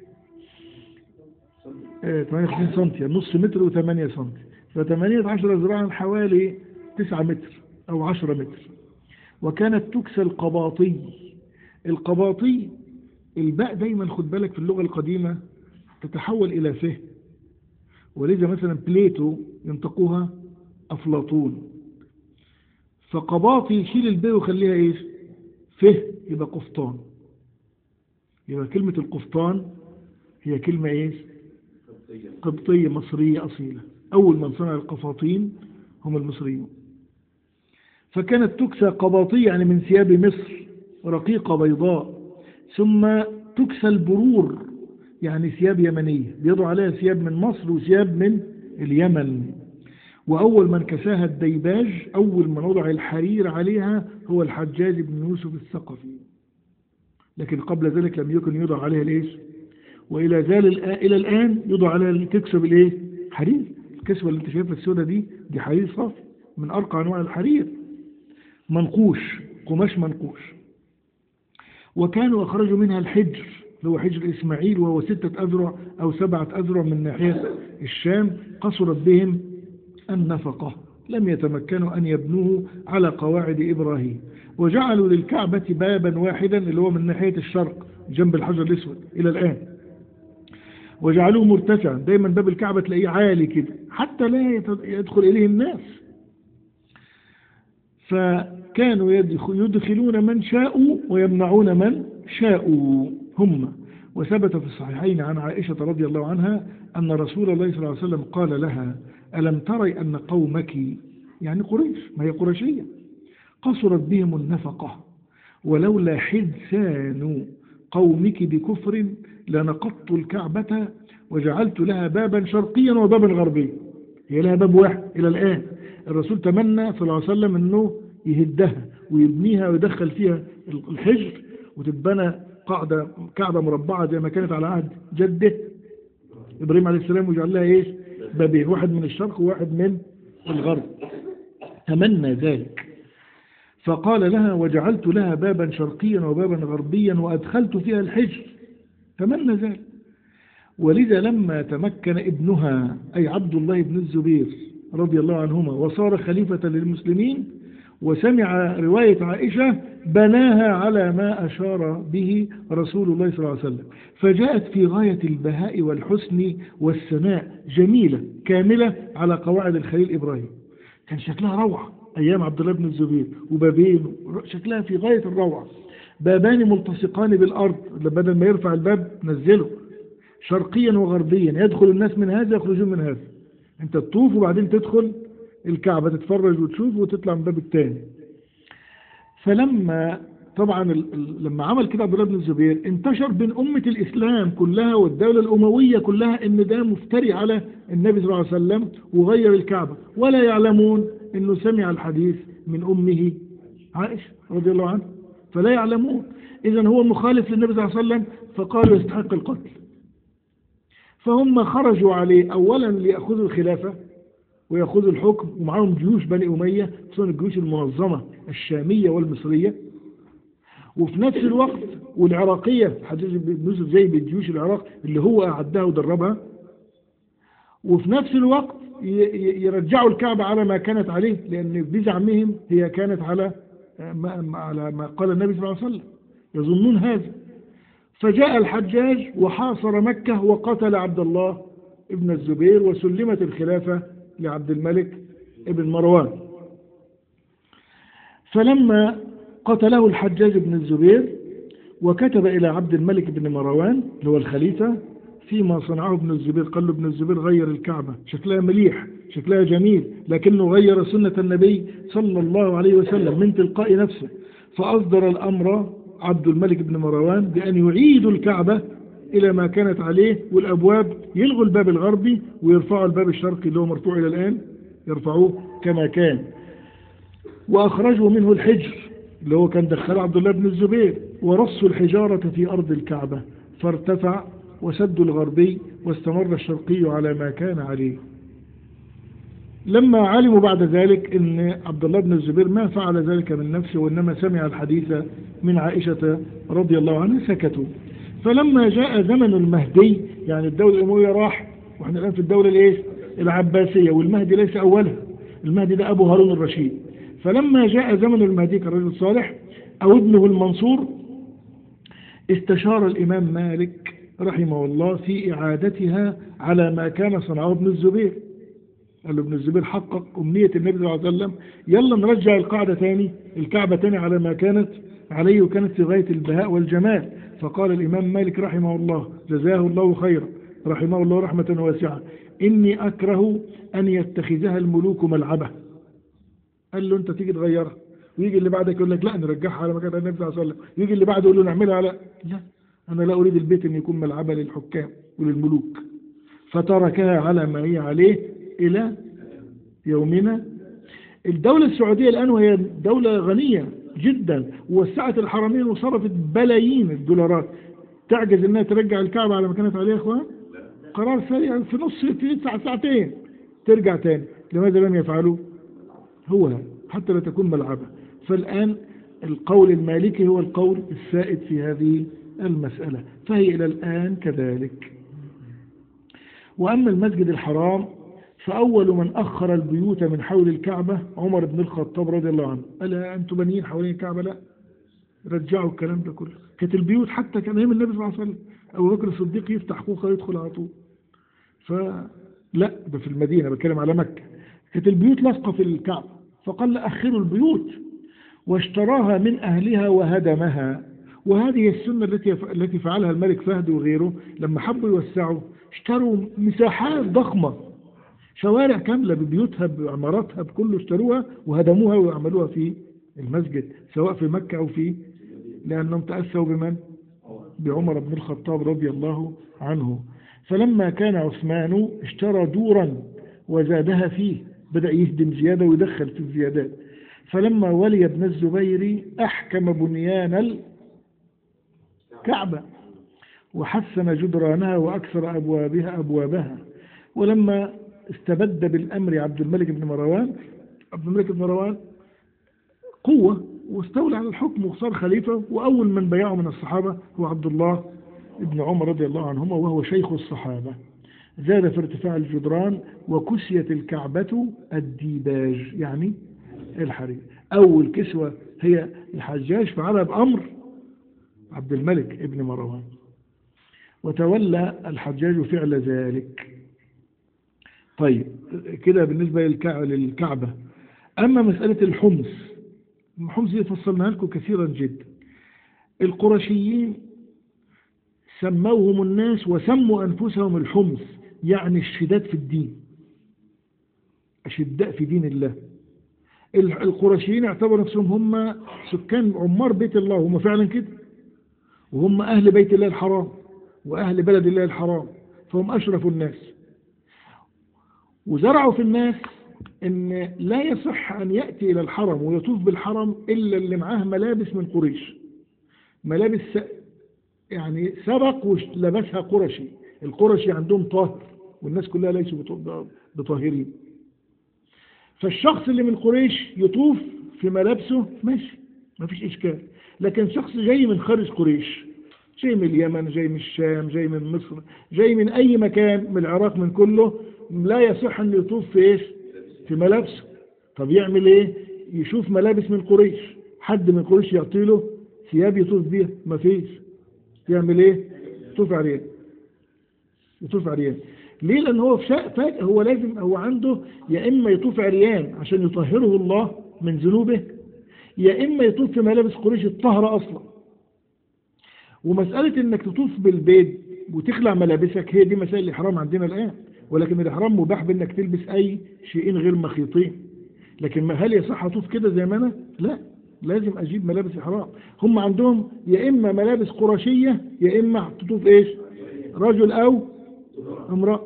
ثمانية وخمسين سنتي، نص متر وثمانية سنتي، فثمانية عشر ذراعا حوالي تسعة متر أو عشرة متر. وكانت تكسى القباطي. القباطي الباء دايما خد بالك في اللغة القديمة تتحول إلى فه، ولذا مثلا بليتو ينطقوها أفلاطون. فقباطي يشيل الباء ويخليها إيش؟ فه، يبقى قفطان. يبقى كلمة القفطان هي كلمة إيش؟ قبطية مصرية أصيلة. أول من صنع القفاطين هم المصريون. فكانت تكسى قباطية يعني من ثياب مصر رقيقة بيضاء، ثم تكسى البرور يعني ثياب يمنية، بيضع عليها ثياب من مصر وثياب من اليمن. وأول من كساها الديباج، أول من وضع الحرير عليها هو الحجاج بن يوسف الثقفي، لكن قبل ذلك لم يكن يوضع عليها ليش. وإلى ذلك إلى الآن يوضع عليها تكسى بالإيه؟ حرير. الكسوة اللي انت شايفها السوداء دي دي حرير صافي من أرقى أنواع الحرير، منقوش، قماش منقوش. وكانوا أخرجوا منها الحجر اللي هو حجر إسماعيل، وهو ستة أذرع أو سبعة أذرع من ناحية الشام. قصرت بهم النفقة، لم يتمكنوا أن يبنوه على قواعد إبراهيم. وجعلوا للكعبة بابا واحدا اللي هو من ناحية الشرق جنب الحجر الأسود إلى الآن، وجعلوه مرتفعا. دايما باب الكعبة تلاقيه عالي كده حتى لا يدخل إليه الناس. فكانوا يدخلون من شاءوا ويمنعون من شاءوا هم. وثبت في الصحيحين عن عائشة رضي الله عنها أن رسول الله صلى الله عليه وسلم قال لها: ألم تري أن قومك، يعني قريش، ما هي قرشية، قصرت بهم النفقة، ولولا حدثان قومك بكفر لنقضت الكعبة وجعلت لها بابا شرقيا وبابا غربيا. هي لها باب واحد إلى الآن. الرسول تمنى صلى الله عليه وسلم أنه يهدها ويبنيها ويدخل فيها الحجر وتتبنى قاعدة كعبة مربعة زي ما كانت على عهد جده إبراهيم عليه السلام، ويجعل لها إيش؟ بابين، واحد من الشرق وواحد من الغرب. تمنى ذلك، فقال لها: وجعلت لها بابا شرقيا وبابا غربيا وأدخلت فيها الحجر. تمنى ذلك. ولذا لما تمكن ابنها أي عبد الله بن الزبير رضي الله عنهما وصار خليفة للمسلمين وسمع رواية عائشة بناها على ما أشار به رسول الله صلى الله عليه وسلم، فجاءت في غاية البهاء والحسن والسماء، جميلة كاملة على قواعد الخليل إبراهيم. كان شكلها روعة أيام عبد الله بن الزبير، وبابين شكلها في غاية الروعة، بابان ملتصقان بالأرض، بدل ما يرفع الباب نزله، شرقيا وغربيا، يدخل الناس من هذا يخرجون من هذا. انت تطوف وبعدين تدخل الكعبة تتفرج وتشوف وتطلع من الباب الثاني. فلما طبعا لما عمل كده عبد الله بن الزبير انتشر بين أمة الإسلام كلها والدولة الأموية كلها ان ده مفتري على النبي صلى الله عليه وسلم وغير الكعبة، ولا يعلمون انه سمع الحديث من أمه عائشة رضي الله عنها، فلا يعلمون. إذن هو مخالف للنبي صلى الله عليه وسلم، فقالوا يستحق القتل. فهم خرجوا عليه أولا ليأخذوا الخلافة ويأخذوا الحكم، ومعهم جيوش بني أمية، خصوصا الجيوش المنظمة الشامية والمصرية، وفي نفس الوقت والعراقية حجاج بن يوسف زي بالجيوش العراق اللي هو أعدها ودربها، وفي نفس الوقت يرجعوا الكعبة على ما كانت عليه، لأن بزعمهم هي كانت على ما, على ما قال النبي صلى الله عليه وسلم، يظنون هذا. فجاء الحجاج وحاصر مكة وقتل عبد الله ابن الزبير، وسلمت الخلافة لعبد الملك ابن مروان. فلما قتله الحجاج بن الزبير وكتب إلى عبد الملك بن مروان اللي هو الخليفة فيما صنعه ابن الزبير، قال له: ابن الزبير غير الكعبة، شكلها مليح، شكلها جميل، لكنه غير سنة النبي صلى الله عليه وسلم من تلقاء نفسه. فأصدر الأمر عبد الملك بن مروان بأن يعيدوا الكعبة إلى ما كانت عليه، والأبواب يلغوا الباب الغربي ويرفعوا الباب الشرقي اللي هو مرفوع إلى الآن، يرفعوه كما كان. وأخرجوا منه الحجر اللي هو كان دخل عبد الله بن الزبير، ورصوا الحجارة في أرض الكعبة فارتفع، وسدوا الغربي واستمر الشرقي على ما كان عليه. لما علموا بعد ذلك ان عبد الله بن الزبير ما فعل ذلك من نفسه وانما سمع الحديث من عائشة رضي الله عنها سكتوا. فلما جاء زمن المهدي، يعني الدولة الأموية راح واحنا الآن في الدولة الايه العباسية، والمهدي ليس أولها، المهدي ده أبو هارون الرشيد. فلما جاء زمن المهدي كالرجل الصالح أو ابنه المنصور، استشار الإمام مالك رحمه الله في إعادتها على ما كان صنعه ابن الزبير. قال له ابن الزبير حقق أمنية النبي صلى الله عليه وسلم، يلا نرجع القاعدة تاني، الكعبة تاني على ما كانت عليه، وكانت في غاية البهاء والجمال. فقال الإمام مالك رحمه الله جزاه الله خيرا رحمه الله رحمة واسعة: إني أكره أن يتخذها الملوك ملعبة. قال له أنت تيجي تغيرها، ويجي اللي بعدك يقول لك لا نرجعها على ما كانت النبي صلى الله عليه وسلم، يجي اللي بعده يقول له نعملها على لا، أنا لا أريد البيت أن يكون ملعبة للحكام وللملوك. فتركها على ما هي عليه إلى يومنا. الدولة السعودية الآن وهي دولة غنية جدا ووسعت الحرمين وصرفت بلايين الدولارات، تعجز أنها ترجع الكعبة على ما كانت عليه يا أخوان؟ قرار سريع في نص في ساعة ساعتين ترجع تاني. لماذا لم يفعلوا؟ هو حتى لا تكون ملعبة. فالآن القول المالكي هو القول السائد في هذه المسألة. فهي إلى الآن كذلك. وأما المسجد الحرام فأول من أخر البيوت من حول الكعبة عمر بن الخطاب رضي الله عنه. قال أنتم بنيين حوالين الكعبة؟ لا، رجعوا الكلام ده كله. كانت البيوت حتى كان أيام النبي صلى الله عليه وسلم أبو بكر الصديق يفتح كوخة يدخل على طول. فلا، ده في المدينة، بتكلم على مكة. كانت البيوت لاصقة في الكعبة، فقال أخروا البيوت، واشتراها من أهلها وهدمها. وهذه السنة التي التي فعلها الملك فهد وغيره لما حبوا يوسعوا، اشتروا مساحات ضخمة، شوارع كاملة ببيوتها بعماراتها بكله، اشتروها وهدموها وعملوها في المسجد، سواء في مكة أو في، لأنهم تأسوا بمن؟ بعمر بن الخطاب رضي الله عنه. فلما كان عثمان اشترى دورا وزادها فيه، بدأ يهدم زيادة ويدخل في الزيادات. فلما ولي ابن الزبير أحكم بنيان الكعبة وحسن جدرانها وأكثر أبوابها أبوابها. ولما استبد بالأمر عبد الملك بن مروان، عبد الملك بن مروان قوة واستولى على الحكم وصار خليفة، وأول من بيعه من الصحابة هو عبد الله بن عمر رضي الله عنهما، وهو شيخ الصحابة. زاد في ارتفاع الجدران وكسيت الكعبة الديباج، يعني الحرير. أول كسوة هي الحجاج فعلها بأمر عبد الملك بن مروان، وتولى الحجاج فعل ذلك. طيب كده بالنسبة للكعبة. أما مسألة الحمص، الحمص دي فصلناها لكم كثيرا جدا. القرشيين سموهم الناس وسموا أنفسهم الحمص، يعني الشداد في الدين، أشداء في دين الله. القرشيين اعتبروا نفسهم هم سكان عمار بيت الله، هم فعلا كده، وهم أهل بيت الله الحرام وأهل بلد الله الحرام، فهم أشرف الناس. وزرعوا في الناس ان لا يصح ان يأتي الى الحرم ويطوف بالحرم الا اللي معاه ملابس من قريش، ملابس يعني سبق ولبسها قرشي. القرشي عندهم طاهر والناس كلها ليسوا بطاهرين، فالشخص اللي من قريش يطوف في ملابسه ماشي ما فيش اشكال. لكن شخص جاي من خارج قريش، جاي من اليمن، جاي من الشام، جاي من مصر، جاي من اي مكان، من العراق، من كله، لا يصح ان يطوف في ايش؟ في ملابسه. طب يعمل ايه؟ يشوف ملابس من قريش، حد من قريش يعطي له ثياب يطوف بيها، ما فيش. يعمل ايه؟ يطوف عريان، يطوف عريان. ليه؟ لان هو فجأة هو لازم، هو عنده يا اما يطوف عريان عشان يطهره الله من ذنوبه، يا اما يطوف في ملابس قريش الطهرة اصلا. ومسألة انك تطوف بالبيت وتخلع ملابسك هي دي مسائل الاحرام عندنا الان، ولكن الاحرام مباح بانك تلبس اي شيئين غير مخيطين. لكن هل يصح اطوف كده زي ما انا؟ لا، لازم اجيب ملابس احرام. هم عندهم يا اما ملابس قرشية يا اما تطوف ايش؟ رجل او امرأة.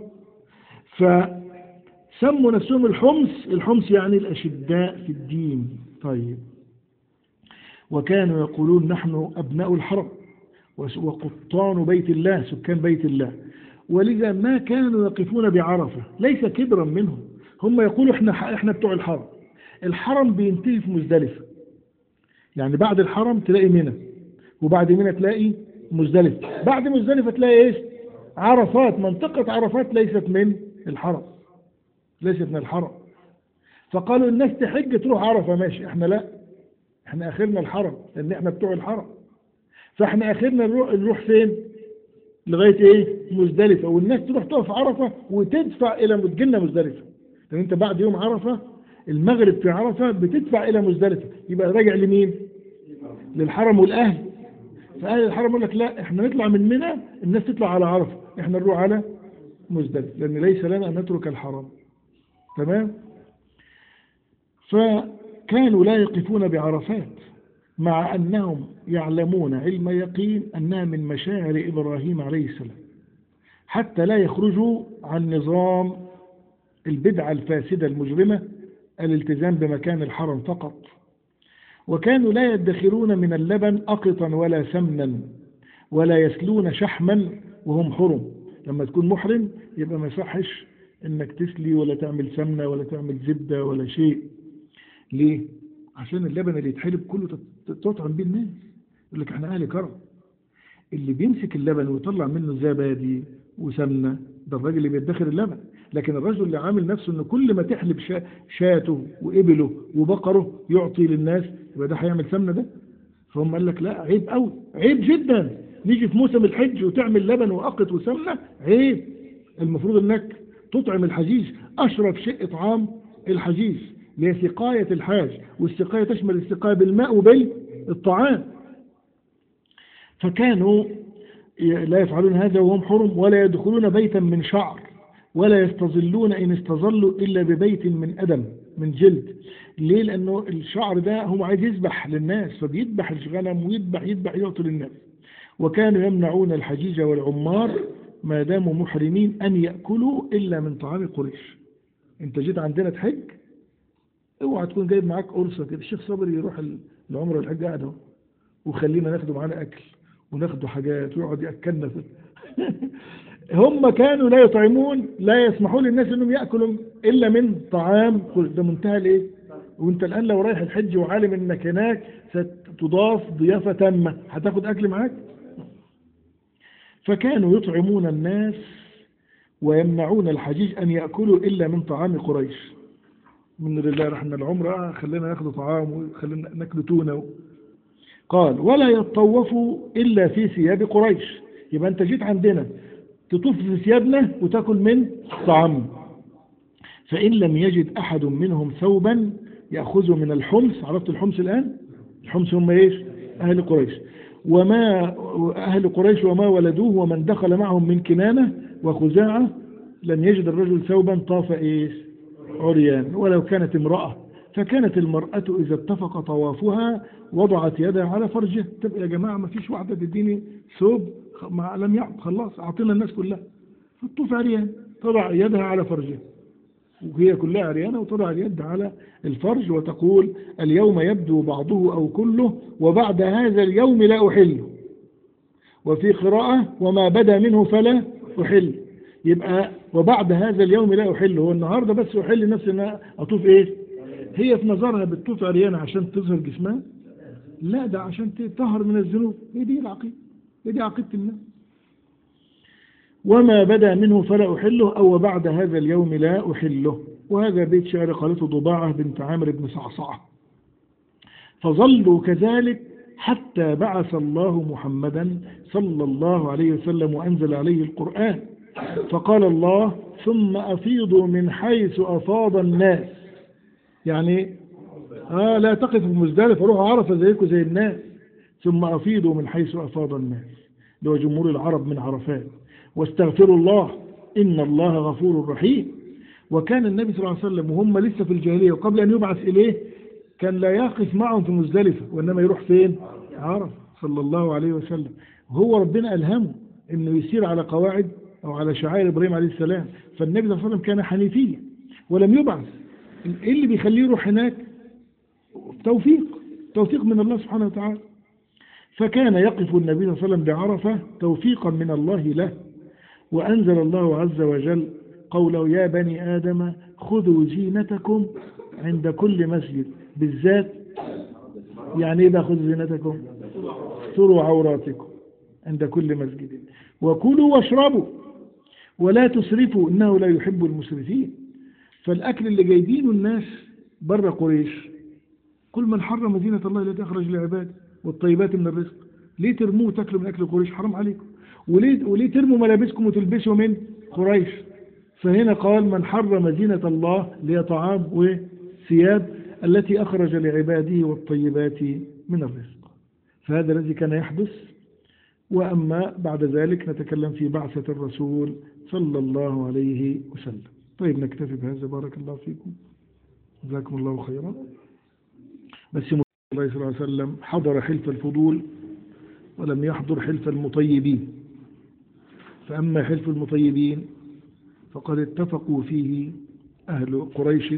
فسموا نفسهم الحمص. الحمص يعني الاشداء في الدين. طيب، وكانوا يقولون نحن ابناء الحرم وقطان بيت الله، سكان بيت الله، ولذا ما كانوا يقفون بعرفة، ليس كبرا منهم. هم يقولوا احنا احنا بتوع الحرم. الحرم بينتهي في مزدلفة، يعني بعد الحرم تلاقي منى، وبعد منى تلاقي مزدلفة، بعد مزدلفة تلاقي ايش؟ عرفات. منطقة عرفات ليست من الحرم، ليست من الحرم. فقالوا الناس تحج تروح عرفة ماشي، احنا لا، احنا اخرنا الحرم لان احنا بتوع الحرم. فاحنا اخرنا نروح, نروح فين؟ لغاية ايه؟ مزدلفة. والناس تروح تقف عرفة وتدفع الى مدجنة مزدلفة، لان انت بعد يوم عرفة المغرب في عرفة بتدفع الى مزدلفة، يبقى راجع لمين؟ للحرم والاهل. فاهل الحرم يقول لك لا، احنا نطلع من منى، الناس تطلع على عرفة، احنا نروح على مزدلفة، لان ليس لنا ان نترك الحرم. تمام؟ فكانوا لا يقفون بعرفات، مع أنهم يعلمون علم يقين أنها من مشاعر إبراهيم عليه السلام، حتى لا يخرجوا عن نظام البدعة الفاسدة المجرمة، الالتزام بمكان الحرم فقط. وكانوا لا يدخرون من اللبن أقطا ولا سمنا، ولا يسلون شحما وهم حرم. لما تكون محرم يبقى ما يصحش انك تسلي ولا تعمل سمنة ولا تعمل زبدة ولا شيء. ليه؟ عشان اللبن اللي يتحلب كله تطعم بيه الناس. يقول لك احنا اهل كرم. اللي بيمسك اللبن ويطلع منه زبادي وسمنة ده الراجل اللي بيدخر اللبن. لكن الرجل اللي عامل نفسه انه كل ما تحلب شاته وإبله وبقره يعطي للناس، يبقى ده هيعمل سمنة ده. فهم قال لك لا، عيب قوي، عيب جدا نيجي في موسم الحج وتعمل لبن وأقط وسمنة، عيب. المفروض انك تطعم الحجيج، اشرف شيء اطعام الحجيج لسقاية الحاج، والسقاية تشمل السقاية بالماء وبالطعام. فكانوا لا يفعلون هذا وهم حرم، ولا يدخلون بيتا من شعر، ولا يستظلون إن استظلوا إلا ببيت من أدم من جلد. ليه؟ لأنه الشعر ده هو عايز يذبح للناس، فبيذبح الغنم ويذبح يذبح يعطي للناس. وكانوا يمنعون الحجيج والعمار ما داموا محرمين أن يأكلوا إلا من طعام قريش. أنت جيت عندنا تحج، اوعى تكون جايب معاك قرصة كده. الشيخ صبري يروح العمرة والحج قاعد اهو، وخلينا ناخده معانا أكل وناخده حاجات ويقعد يأكلنا في هم كانوا لا يطعمون، لا يسمحون للناس انهم يأكلوا إلا من طعام قريش. ده منتهى الايه. وانت الآن لو رايح الحج وعالم انك هناك ستضاف ضيافة تامة، هتاخد أكل معاك؟ فكانوا يطعمون الناس ويمنعون الحجيج أن يأكلوا إلا من طعام قريش. من الله رحنا العمرة خلينا ناخد طعام وخلينا ناكل تونة. قال ولا يتطوفوا إلا في ثياب قريش. يبقى أنت جيت عندنا تطوف في ثيابنا وتاكل من طعام. فإن لم يجد أحد منهم ثوبا يأخذ من الحمص. عرفت الحمص الآن؟ الحمص هم إيش؟ أهل قريش. وما أهل قريش وما ولدوه ومن دخل معهم من كنانة وخزاعة لم يجد الرجل ثوبا طاف إيش؟ عريان ولو كانت امرأة. فكانت المرأة إذا اتفق طوافها وضعت يدها على فرجها. طب يا جماعة ما فيش واحدة تديني ثوب ما لم يعط، خلاص أعطينا الناس كلها. فتطوف عريان، تضع يدها على فرجها وهي كلها عريانة، وتضع اليد على الفرج وتقول اليوم يبدو بعضه أو كله وبعد هذا اليوم لا أحله. وفي قراءة وما بدا منه فلا أحل. يبقى وبعد هذا اليوم لا أحله، هو النهاردة بس أحل نفسي أن أطوف إيه؟ هي في نظرها بتطوف عريانة عشان تظهر جسمها؟ لا، ده عشان تطهر من الذنوب. هي دي العقيدة، هي دي عقيدة الناس. وما بدا منه فلا أحله أو بعد هذا اليوم لا أحله. وهذا بيت شعر قالته ضباعة بنت عامر بن صعصعة. فظلوا كذلك حتى بعث الله محمدا صلى الله عليه وسلم وأنزل عليه القرآن. فقال الله ثم أفيضوا من حيث أفاض الناس. يعني آه لا تقف في مزدلفة، روحوا عرفة زيكم زي الناس. ثم أفيضوا من حيث أفاض الناس، لو جمهور العرب من عرفات. واستغفروا الله إن الله غفور رحيم. وكان النبي صلى الله عليه وسلم وهم لسه في الجاهلية وقبل أن يبعث إليه كان لا يقف معهم في مزدلفة، وإنما يروح فين؟ عرفة صلى الله عليه وسلم. وهو ربنا ألهمه إنه يسير على قواعد أو على شعائر إبراهيم عليه السلام. فالنبي صلى الله عليه وسلم كان حنيفيا ولم يبعث. إيه اللي بيخليه يروح هناك؟ توفيق، توفيق من الله سبحانه وتعالى. فكان يقف النبي صلى الله عليه وسلم بعرفة توفيقا من الله له. وأنزل الله عز وجل قوله يا بني آدم خذوا زينتكم عند كل مسجد. بالذات يعني ايه بقى خذوا زينتكم؟ استروا عوراتكم عند كل مسجد وكلوا واشربوا ولا تسرفوا إنه لا يحب المسرفين. فالأكل اللي جايبينه الناس بره قريش، كل من حرم زينة الله التي أخرج لعباده والطيبات من الرزق. ليه ترموه وتاكلوا من أكل قريش؟ حرام عليكم. وليه, وليه ترموا ملابسكم وتلبسوا من قريش؟ فهنا قال من حرم زينة الله اللي طعام وثياب التي أخرج لعباده والطيبات من الرزق. فهذا الذي كان يحدث. وأما بعد ذلك نتكلم في بعثة الرسول صلى الله عليه وسلم. طيب نكتفي بهذا. بارك الله فيكم، جزاكم الله خيرا. بس الله صلى الله عليه وسلم حضر حلف الفضول ولم يحضر حلف المطيبين. فأما حلف المطيبين فقد اتفقوا فيه أهل قريش،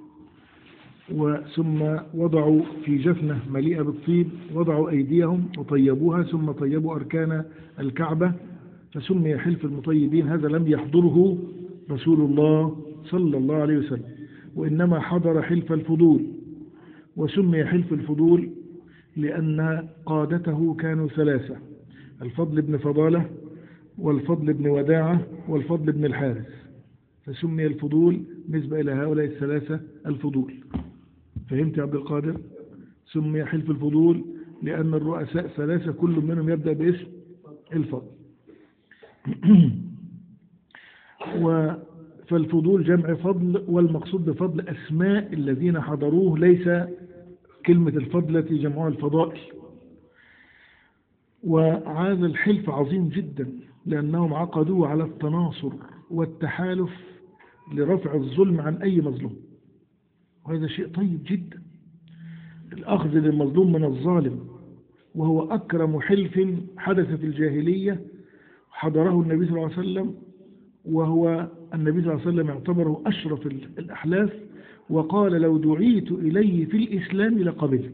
وثم وضعوا في جفنة مليئة بالطيب وضعوا أيديهم وطيبوها ثم طيبوا أركان الكعبة، فسمي حلف المطيبين. هذا لم يحضره رسول الله صلى الله عليه وسلم، وإنما حضر حلف الفضول. وسمي حلف الفضول لأن قادته كانوا ثلاثة، الفضل بن فضالة والفضل بن وداعة والفضل بن الحارث، فسمي الفضول نسبة إلى هؤلاء الثلاثة الفضول. فهمت يا عبد القادر؟ سمي حلف الفضول لأن الرؤساء ثلاثة كل منهم يبدأ باسم الفضل. فالفضول جمع فضل، والمقصود بفضل أسماء الذين حضروه، ليس كلمة الفضل التي جمعها الفضائل. وهذا الحلف عظيم جدا لأنهم عقدوا على التناصر والتحالف لرفع الظلم عن أي مظلوم، وهذا شيء طيب جدا، الأخذ للمظلوم من الظالم، وهو أكرم حلف حدث في الجاهلية حضره النبي صلى الله عليه وسلم، وهو النبي صلى الله عليه وسلم يعتبره أشرف الأحلاف، وقال لو دعيت إليه في الإسلام لقبلت.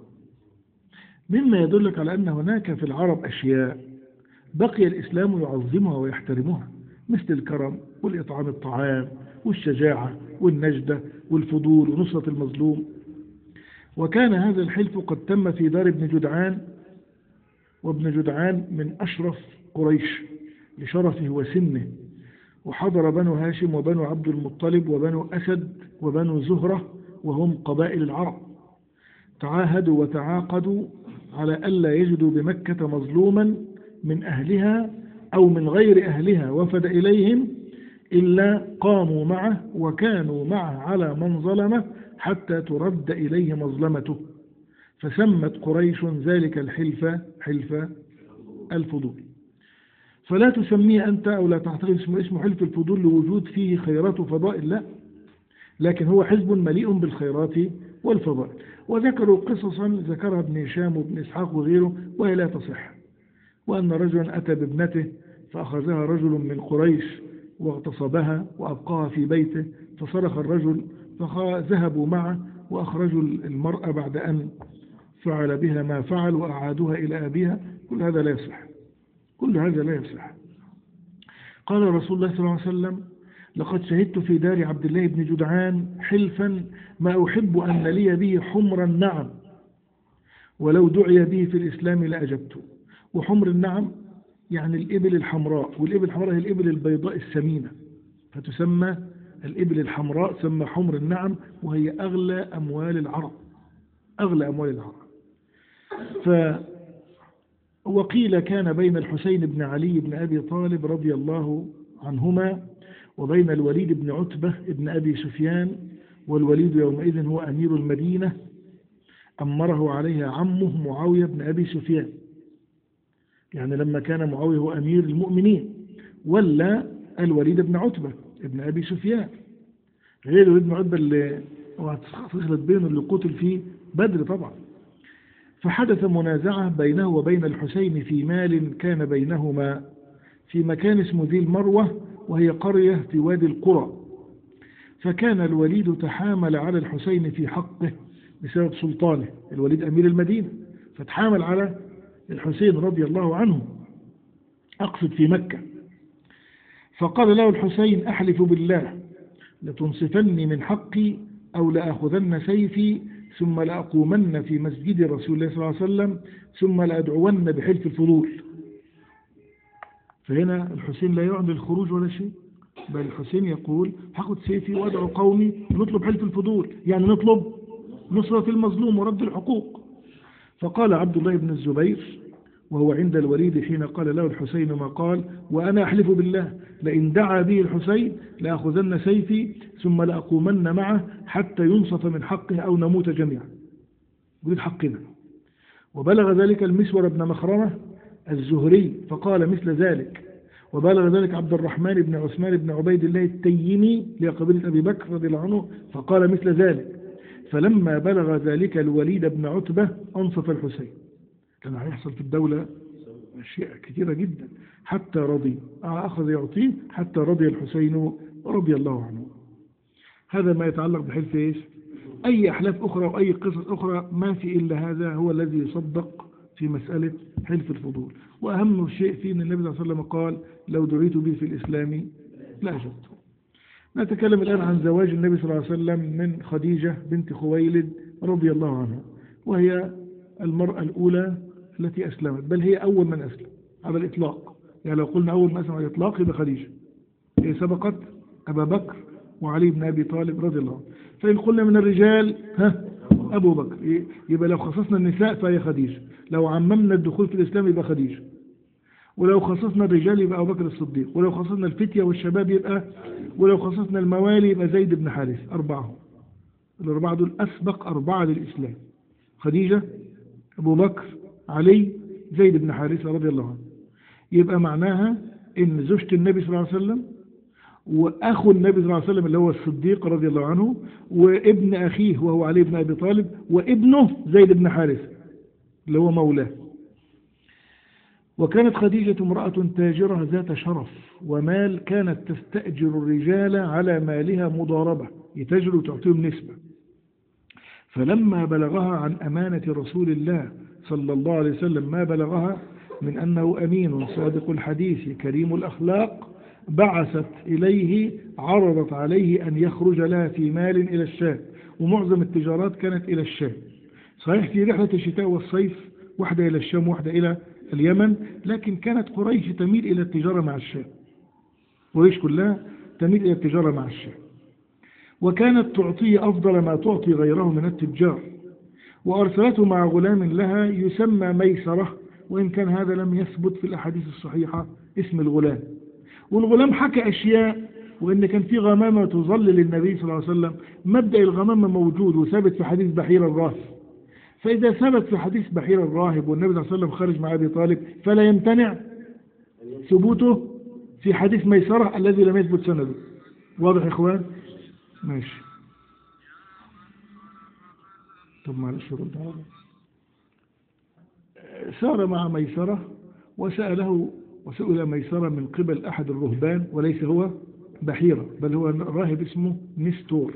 مما يدلك على أن هناك في العرب أشياء بقي الإسلام يعظمها ويحترمها، مثل الكرم والإطعام الطعام والشجاعة والنجدة والفضول ونصرة المظلوم. وكان هذا الحلف قد تم في دار ابن جدعان، وابن جدعان من أشرف قريش لشرفه وسنه، وحضر بنو هاشم وبنو عبد المطلب وبنو أسد وبنو زهرة، وهم قبائل العرب، تعاهدوا وتعاقدوا على ألا يجدوا بمكة مظلوما من أهلها أو من غير أهلها وفد إليهم إلا قاموا معه وكانوا معه على من ظلمه حتى ترد إليه مظلمته، فسمت قريش ذلك الحلف حلف الفضول. فلا تسميه أنت أو لا تعتقد اسمه اسمه حلف الفضول لوجود فيه خيرات وفضائل، لا، لكن هو حزب مليء بالخيرات والفضائل. وذكروا قصصا ذكرها ابن هشام وابن إسحاق وغيره وهي لا تصح، وأن رجلا أتى بابنته فأخذها رجل من قريش واغتصبها وأبقاها في بيته، فصرخ الرجل فذهبوا معه وأخرجوا المرأة بعد أن فعل بها ما فعل وأعادوها إلى أبيها. كل هذا لا يصح، كل هذا لا يصح. قال رسول الله صلى الله عليه وسلم: لقد شهدت في دار عبد الله بن جدعان حلفا ما أحب أن لي به حمر النعم، ولو دعي به في الإسلام لأجبته. وحمر النعم يعني الإبل الحمراء، والإبل الحمراء هي الإبل البيضاء السمينة، فتسمى الإبل الحمراء تسمى حمر النعم، وهي أغلى أموال العرب، أغلى أموال العرب. ف وقيل كان بين الحسين بن علي بن أبي طالب رضي الله عنهما وبين الوليد بن عتبة بن أبي سفيان، والوليد يومئذ هو أمير المدينة، أمره عليها عمه معاوية بن أبي سفيان، يعني لما كان معاوية هو أمير المؤمنين، ولا الوليد بن عتبة بن أبي سفيان، غير الوليد بن عتبة اللي فصلت بينه اللي قتل فيه بدر طبعا. فحدث منازعة بينه وبين الحسين في مال كان بينهما في مكان اسمه ذي المروة، وهي قرية في وادي القرى. فكان الوليد تحامل على الحسين في حقه بسبب سلطانه، الوليد أمير المدينة، فتحامل على الحسين رضي الله عنه، أقصد في مكة. فقال له الحسين: أحلف بالله لتنصفني من حقي أو لأخذن سيفي ثم لأقومن في مسجد رسول الله صلى الله عليه وسلم ثم لأدعون بحلف الفضول. فهنا الحسين لا يعني الخروج ولا شيء، بل الحسين يقول: هاخد سيفي وأدعو قومي ونطلب حلف الفضول، يعني نطلب نصرة المظلوم ورد الحقوق. فقال عبد الله بن الزبير وهو عند الوليد حين قال له الحسين ما قال: وأنا أحلف بالله لئن دعا به الحسين لأخذن سيفي ثم لأقومن معه حتى ينصف من حقه أو نموت جميعا، يريد حقنا. وبلغ ذلك المسور بن مخرمة الزهري فقال مثل ذلك، وبلغ ذلك عبد الرحمن بن عثمان بن عبيد الله التيمي لقبيلة أبي بكر رضي الله عنه فقال مثل ذلك. فلما بلغ ذلك الوليد بن عتبة أنصف الحسين. كان هيحصل في الدولة أشياء كثيرة جدا حتى رضي، أخذ يعطيه حتى رضي الحسين رضي الله عنه. هذا ما يتعلق بحلف إيش؟ أي أحلاف أخرى وأي قصص أخرى ما في إلا هذا هو الذي يصدق في مسألة حلف الفضول. وأهم شيء فيه أن النبي صلى الله عليه وسلم قال: لو دعيت به في الإسلام لأجبته. نتكلم الآن عن زواج النبي صلى الله عليه وسلم من خديجة بنت خويلد رضي الله عنها، وهي المرأة الأولى التي أسلمت، بل هي أول من أسلم على الإطلاق. يعني لو قلنا أول ما اسم على الإطلاق يبقى خديجة، هي سبقت أبا بكر وعلي بن أبي طالب رضي الله عنه. فإن قلنا من الرجال ها أبو بكر، يبقى لو خصصنا النساء فهي خديجة، لو عممنا الدخول في الإسلام يبقى خديجة، ولو خصصنا الرجال يبقى أبو بكر الصديق، ولو خصصنا الفتية والشباب يبقى، ولو خصصنا الموالي يبقى زيد بن حارث. أربعة، الأربعة دول أسبق أربعة للإسلام: خديجة، أبو بكر، علي، زيد بن حارث رضي الله عنه. يبقى معناها إن زوجة النبي صلى الله عليه وسلم وأخو النبي صلى الله عليه وسلم اللي هو الصديق رضي الله عنه، وابن أخيه وهو علي بن أبي طالب، وابنه زيد بن حارث اللي هو مولاه. وكانت خديجة امرأة تاجرة ذات شرف ومال، كانت تستأجر الرجال على مالها مضاربة، يتجر وتعطيهم نسبة. فلما بلغها عن أمانة رسول الله صلى الله عليه وسلم ما بلغها من أنه أمين صادق الحديث كريم الأخلاق، بعثت إليه، عرضت عليه أن يخرج لها في مال إلى الشام. ومعظم التجارات كانت إلى الشام، صحيح في رحلة الشتاء والصيف واحدة إلى الشام واحدة إلى اليمن، لكن كانت قريش تميل إلى التجارة مع الشام، قريش كلها تميل إلى التجارة مع الشام. وكانت تعطي أفضل ما تعطي غيره من التجار، وأرسلته مع غلام لها يسمى ميسرة، وإن كان هذا لم يثبت في الأحاديث الصحيحة اسم الغلام. والغلام حكى أشياء، وإن كان في غمامة تظلل النبي صلى الله عليه وسلم. مبدأ الغمامة موجود وثابت في حديث بحير الراهب، فإذا ثبت في حديث بحير الراهب والنبي صلى الله عليه وسلم خرج مع أبي طالب، فلا يمتنع ثبوته في حديث ميسرة الذي لم يثبت سنده. واضح يا إخوان؟ ماشي. طب معلش رد على سار مع ميسرة وسأله وسئل ميسرة من قبل أحد الرهبان، وليس هو بحيرة بل هو راهب اسمه نستور.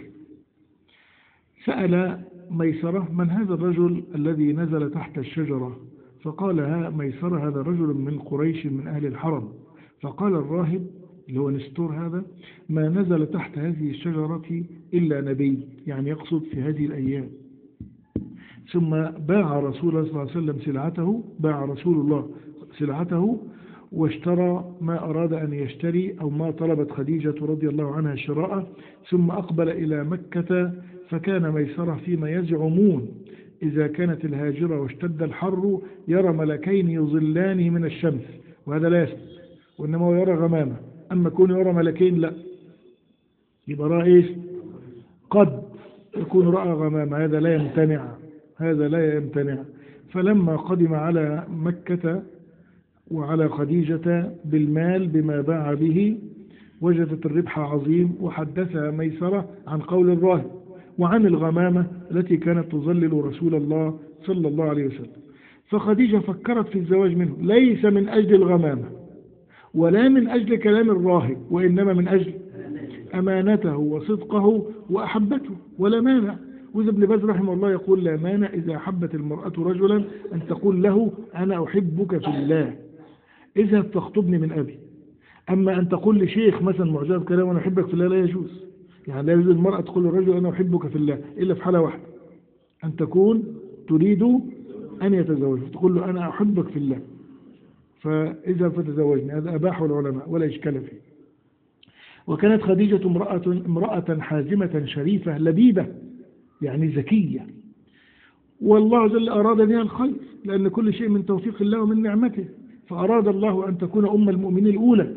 سأل ميسرة: من هذا الرجل الذي نزل تحت الشجرة؟ فقال ها ميسرة: هذا رجل من قريش من أهل الحرم. فقال الراهب اللي هو نستور هذا: ما نزل تحت هذه الشجرة إلا نبي، يعني يقصد في هذه الأيام. ثم باع رسول الله صلى الله عليه وسلم سلعته، باع رسول الله سلعته واشترى ما أراد أن يشتري أو ما طلبت خديجة رضي الله عنها شراءه، ثم أقبل إلى مكة. فكان ميسرة فيما يزعمون إذا كانت الهاجرة واشتد الحر يرى ملكين يظلانه من الشمس، وهذا لا يثبت، وإنما هو يرى غمامة. أما كون يرى ملكين لا، يبقى رأى إيش؟ قد يكون رأى غمامة، هذا لا يمتنع، هذا لا يمتنع. فلما قدم على مكة وعلى خديجة بالمال بما باع به، وجدت الربح عظيم، وحدثها ميسرة عن قول الراهب وعن الغمامة التي كانت تظلل رسول الله صلى الله عليه وسلم. فخديجة فكرت في الزواج منه، ليس من أجل الغمامة ولا من أجل كلام الراهب، وإنما من أجل أمانته وصدقه وأحبته، ولا مانع. وإذا ابن باز رحمه الله يقول: لا مانع إذا أحبت المرأة رجلا أن تقول له أنا أحبك في الله، اذهب تخطبني من أبي. أما أن تقول لشيخ مثلا معجب كلام أنا أحبك في الله لا يجوز. يعني لا يجوز المرأة تقول للرجل أنا أحبك في الله إلا في حالة واحدة، أن تكون تريد أن يتزوج، تقول له أنا أحبك في الله فإذا فتزوجني. هذا أباحه العلماء ولا إشكال فيه. وكانت خديجة امرأة, امرأة حازمة شريفة لبيبة، يعني ذكية، والله عز وجل أراد بها الخير، لأن كل شيء من توفيق الله ومن نعمته، فأراد الله أن تكون أم المؤمنين الأولى.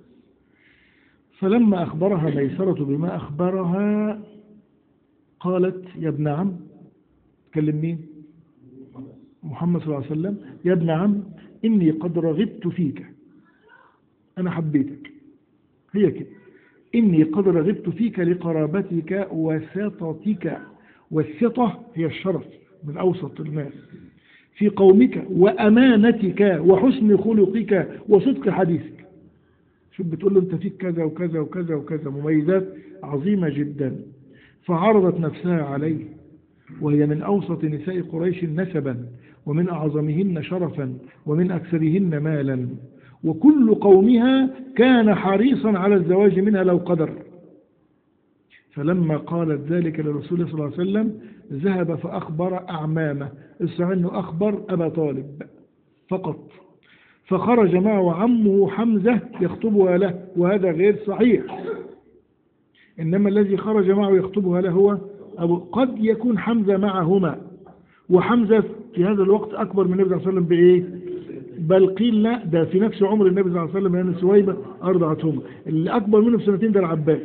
فلما أخبرها ميسرة بما أخبرها قالت: يا ابن عم، تكلم مين؟ محمد صلى الله عليه وسلم. يا ابن عم، إني قد رغبت فيك، أنا حبيتك، هي كده، إني قد رغبت فيك لقرابتك وسطتك، والسطة هي الشرف من أوسط الناس في قومك، وأمانتك وحسن خلقك وصدق حديثك. شوف بتقول له أنت فيك كذا وكذا وكذا وكذا، مميزات عظيمة جدا. فعرضت نفسها عليه، وهي من أوسط نساء قريش نسبا، ومن أعظمهن شرفا، ومن أكثرهن مالا، وكل قومها كان حريصا على الزواج منها لو قدر. فلما قالت ذلك لرسول الله صلى الله عليه وسلم ذهب فأخبر أعمامه، استعنه أخبر أبا طالب فقط. فخرج معه عمه حمزة يخطبها له، وهذا غير صحيح. إنما الذي خرج معه يخطبها له هو أبو، قد يكون حمزة معهما، وحمزة في هذا الوقت أكبر من النبي صلى الله عليه وسلم بإيه؟ بل قيل لا، ده في نفس عمر النبي صلى الله عليه وسلم، لأن سويبة أرضعتهما. اللي أكبر منه بسنتين ده العباس.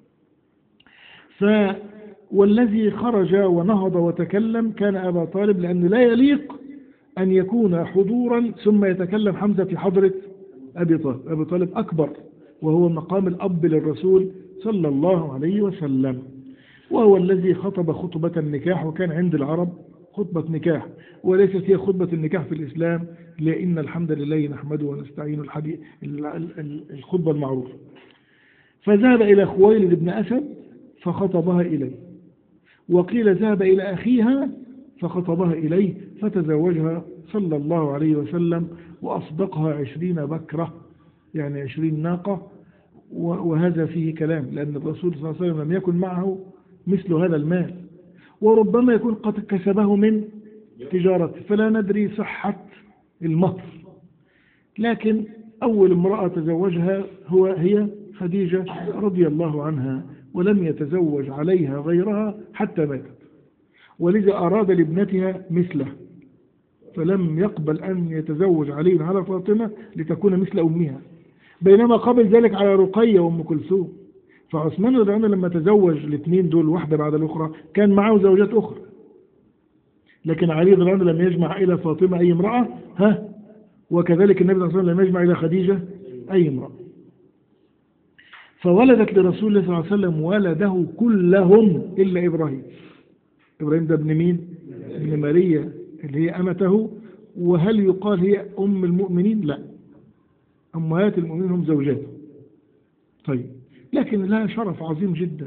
ف والذي خرج ونهض وتكلم كان أبا طالب، لأن لا يليق أن يكون حضورا ثم يتكلم حمزة في حضرة أبي طالب. أبي طالب أكبر، وهو مقام الأب للرسول صلى الله عليه وسلم، وهو الذي خطب خطبة النكاح، وكان عند العرب خطبة نكاح، وليست هي خطبة النكاح في الإسلام، لأن الحمد لله نحمده ونستعين، الحديث الخطبة المعروفة. فذهب إلى خويلد بن أسد فخطبها إليه، وقيل ذهب إلى أخيها فخطبها إليه، فتزوجها صلى الله عليه وسلم وأصدقها عشرين بكرة، يعني عشرين ناقة. وهذا فيه كلام، لأن الرسول صلى الله عليه وسلم لم يكن معه مثل هذا المال، وربما يكون قد كسبه من تجارته، فلا ندري صحة المهر. لكن أول امرأة تزوجها هو هي خديجة رضي الله عنها، ولم يتزوج عليها غيرها حتى ماتت، ولذا أراد لابنتها مثله، فلم يقبل أن يتزوج عليه على فاطمة لتكون مثل أمها، بينما قبل ذلك على رقية وأم كلثوم. فعثمان رضي الله عنه لما تزوج الاثنين دول واحدة بعد الأخرى كان معه زوجات أخرى، لكن علي رضي الله عنه لم يجمع إلى فاطمة أي امرأة، ها، وكذلك النبي صلى الله عليه وسلم لم يجمع إلى خديجة أي امرأة. فولدت لرسول الله صلى الله عليه وسلم ولده كلهم إلا إبراهيم. إبراهيم ده ابن مين؟ ابن ماريا اللي هي أمته. وهل يقال هي أم المؤمنين؟ لا، أمهات المؤمنين هم زوجاته. طيب، لكن لها شرف عظيم جدا،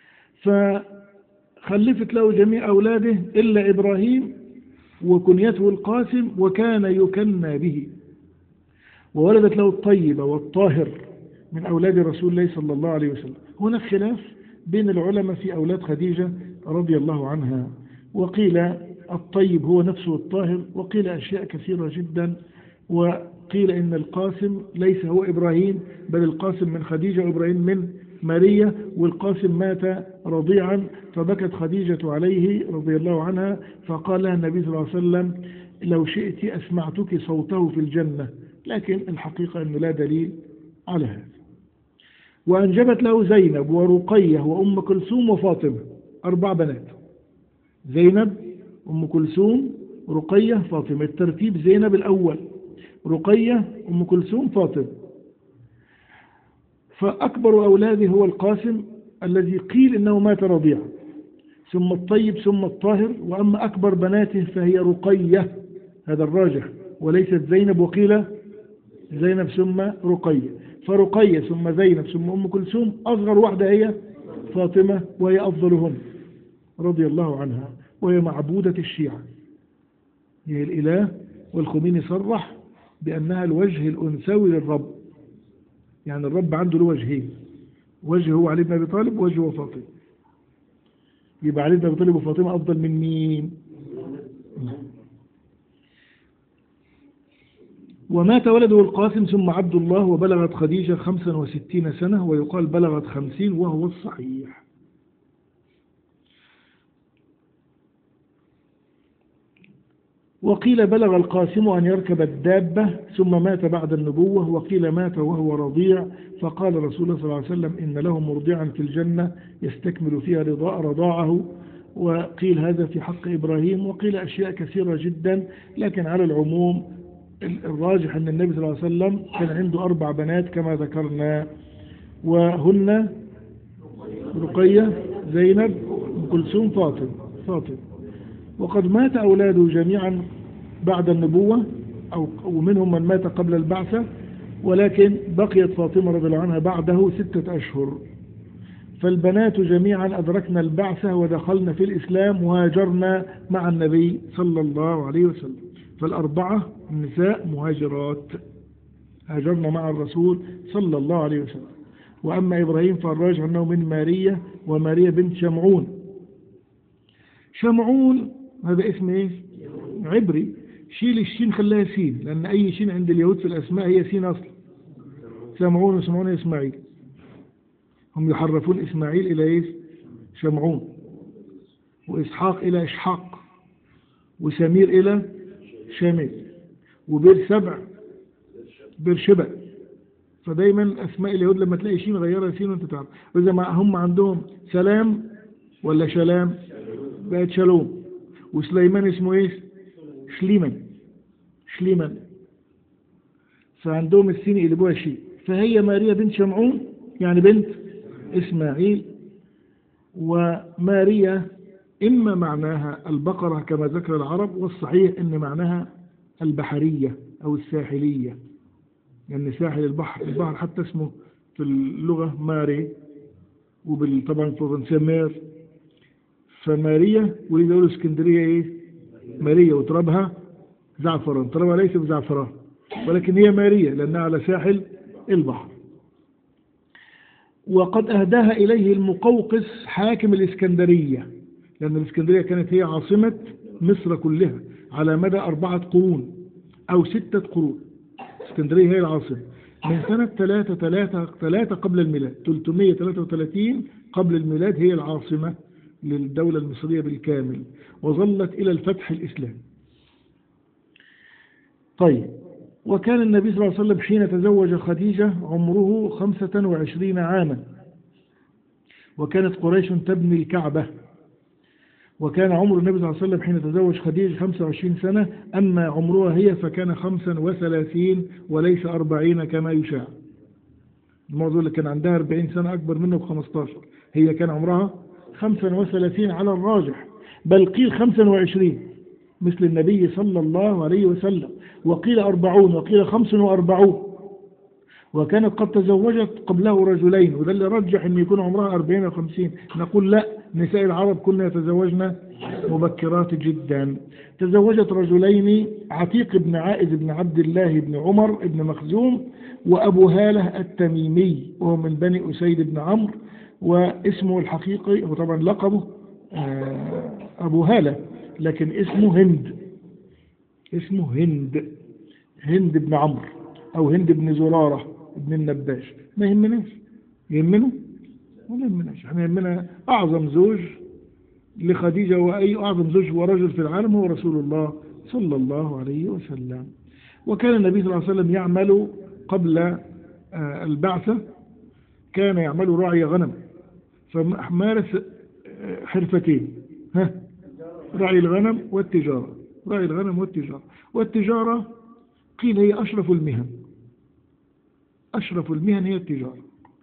فخلفت له جميع أولاده إلا إبراهيم، وكنيته القاسم، وكان يكنى به. وولدت له الطيبة والطاهر من أولاد رسول الله صلى الله عليه وسلم. هناك خلاف بين العلماء في أولاد خديجة رضي الله عنها، وقيل الطيب هو نفسه الطاهر، وقيل أشياء كثيرة جدا، وقيل إن القاسم ليس هو إبراهيم، بل القاسم من خديجة وإبراهيم من ماريا، والقاسم مات رضيعا، فبكت خديجة عليه رضي الله عنها، فقال لها النبي صلى الله عليه وسلم لو شئت أسمعتك صوته في الجنة، لكن الحقيقة أنه لا دليل على هذا. وأنجبت له زينب ورقية وأم كلثوم وفاطمة، أربع بنات: زينب، أم كلثوم، رقية، فاطمة. الترتيب: زينب الأول، رقية، أم كلثوم، فاطمة. فأكبر أولاده هو القاسم الذي قيل إنه مات رضيعا، ثم الطيب، ثم الطاهر. وأما أكبر بناته فهي رقية، هذا الراجح، وليست زينب، وقيل زينب ثم رقية. فرقية ثم زينب ثم أم كلثوم، أصغر واحدة هي فاطمة، وهي أفضلهم رضي الله عنها، وهي معبودة الشيعة، هي الإله. والخميني صرح بأنها الوجه الأنثوي للرب، يعني الرب عنده له وجهين، وجه هو علي بن أبي طالب، ووجه هو فاطمة. يبقى علي بن أبي طالب وفاطمة أفضل من مين؟ ومات ولده القاسم ثم عبد الله، وبلغت خديجة خمسا وستين سنة، ويقال بلغت خمسين وهو الصحيح. وقيل بلغ القاسم أن يركب الدابة ثم مات بعد النبوة، وقيل مات وهو رضيع، فقال رسول الله صلى الله عليه وسلم إن له مرضعا في الجنة يستكمل فيها رضاء رضاعه. وقيل هذا في حق إبراهيم، وقيل أشياء كثيرة جدا، لكن على العموم الراجح أن النبي صلى الله عليه وسلم كان عنده أربع بنات كما ذكرنا، وهن رقية، زينب، أم كلثوم، فاطمة فاطمة وقد مات أولاده جميعا بعد النبوة، أو ومنهم من مات قبل البعثة، ولكن بقيت فاطمة رضي الله عنها بعده ستة أشهر. فالبنات جميعا أدركنا البعثة ودخلنا في الإسلام وهاجرنا مع النبي صلى الله عليه وسلم. فالأربعة النساء مهاجرات، هاجرنا مع الرسول صلى الله عليه وسلم. وأما إبراهيم فالراجع أنه من ماريا، وماريا بنت شمعون. شمعون هذا اسم إيه؟ عبري. شيل الشين خليها سين، لأن أي شين عند اليهود في الأسماء هي سين أصلا. سمعون وسمعون إسماعيل، هم يحرفون إسماعيل إلى إيه؟ شمعون، وإسحاق إلى إشحاق، وسمير إلى شامل، وبير سبع بير شبع. فدايما أسماء اليهود لما تلاقي شين غيرها سين وانت تعرف. وإذا ما هم عندهم سلام ولا شلام بقت شلوم، وسليمان اسمه إيه؟ شليمان شليمان. فعندهم السين يقلبوها شيء. فهي ماريا بنت شمعون يعني بنت إسماعيل. وماريا إما معناها البقرة كما ذكر العرب، والصحيح إن معناها البحرية أو الساحلية، لأن يعني ساحل البحر، البحر حتى اسمه في اللغة ماري، وطبعا في الفرنسية مير. فماريا ولذا يقولوا اسكندرية إيه؟ ماريا، وترابها زعفران، ترابها ليس بزعفران ولكن هي ماريا لأنها على ساحل البحر. وقد أهداها إليه المقوقس حاكم الإسكندرية، لأن الإسكندرية كانت هي عاصمة مصر كلها على مدى أربعة قرون أو ستة قرون. اسكندرية هي العاصمة من سنة ثلاثة ثلاثة ثلاثة قبل الميلاد، ثلاثمائة وثلاثة وثلاثين قبل الميلاد هي العاصمة للدولة المصرية بالكامل، وظلت إلى الفتح الإسلامي. طيب، وكان النبي صلى الله عليه وسلم حين تزوج خديجة عمره خمسة وعشرين عاما، وكانت قريش تبني الكعبة. وكان عمر النبي صلى الله عليه وسلم حين تزوج خديجة خمسة وعشرين سنة، أما عمرها هي فكان خمسا وثلاثين وليس أربعين كما يشاع. الموضوع اللي كان عندها أربعين سنة أكبر منه بخمستاشر، هي كان عمرها خمسا وثلاثين على الراجح، بل قيل خمسا وعشرين مثل النبي صلى الله عليه وسلم، وقيل أربعون، وقيل خمس وأربعون. وكانت قد تزوجت قبله رجلين، وده اللي رجح أن يكون عمرها أربعين أو خمسين. نقول لا، نساء العرب كنا يتزوجن مبكرات جدا. تزوجت رجلين، عتيق بن عائذ بن عبد الله بن عمر بن مخزوم، وأبو هالة التميمي وهو من بني أسيد بن عمرو، واسمه الحقيقي وطبعا لقبه أبو هالة، لكن اسمه هند، اسمه هند هند بن عمرو أو هند بن زرارة ابن النباش. ما يهمناش، يهمنا ولا يهمناش، احنا يهمنا أعظم زوج لخديجة، وأي أعظم زوج ورجل في العالم هو رسول الله صلى الله عليه وسلم. وكان النبي صلى الله عليه وسلم يعمل قبل البعثة، كان يعمل راعي غنم، فمارس حرفتين، ها راعي الغنم والتجارة، راعي الغنم والتجارة. والتجارة قيل هي أشرف المهن، أشرف المهن هي التجارة،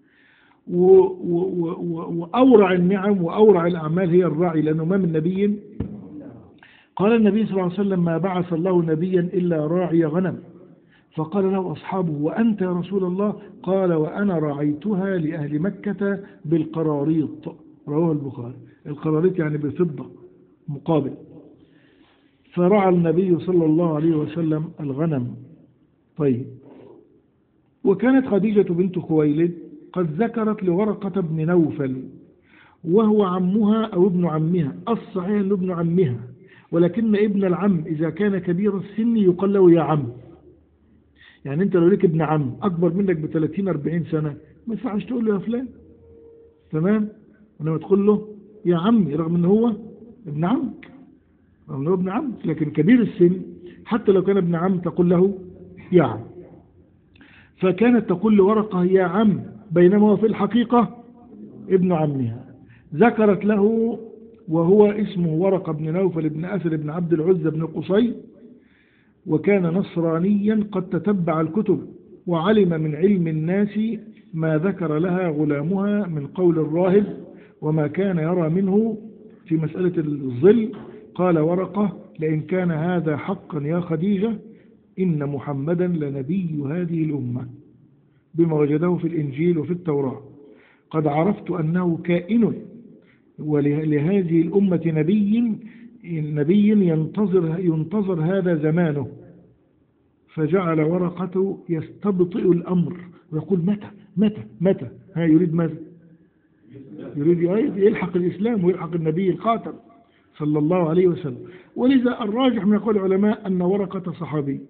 وأورع النعم وأورع الأعمال هي الراعي، لأنه ما من نبي. قال النبي صلى الله عليه وسلم: ما بعث الله نبيا إلا راعي غنم. فقال له أصحابه: وأنت يا رسول الله؟ قال: وأنا رعيتها لأهل مكة بالقراريط. رواه البخاري. القراريط يعني بفضة مقابل. فرعى النبي صلى الله عليه وسلم الغنم. طيب، وكانت خديجة بنت خويلد قد ذكرت لورقة بن نوفل، وهو عمها أو ابن عمها، الصحيح أنه ابن عمها، ولكن ابن العم إذا كان كبير السن يقال له يا عم. يعني أنت لو لك ابن عم أكبر منك بثلاثين أربعين سنة ما ينفعش تقول له يا فلان، تمام؟ ولما تقول له يا عمي رغم أنه هو ابن عمك، رغم أنه ابن عمك، لكن كبير السن حتى لو كان ابن عم تقول له يا عم. فكانت تقول لورقة يا عم، بينما هو في الحقيقة ابن عمها. ذكرت له وهو اسمه ورقة بن نوفل بن أسد بن عبد العزة بن قصي، وكان نصرانيا قد تتبع الكتب وعلم من علم الناس ما ذكر لها غلامها من قول الراهب وما كان يرى منه في مسألة الظل. قال ورقة: لئن كان هذا حقا يا خديجة إن محمدا لنبي هذه الأمة بما وجده في الإنجيل وفي التوراة. قد عرفت أنه كائن ولهذه الأمة نبي نبي ينتظر, ينتظر هذا زمانه. فجعل ورقة يستبطئ الأمر ويقول متى متى متى ها يريد ماذا؟ يريد يلحق الإسلام ويلحق النبي الخاتم صلى الله عليه وسلم. ولذا الراجح من أقوال العلماء أن ورقة صحابي،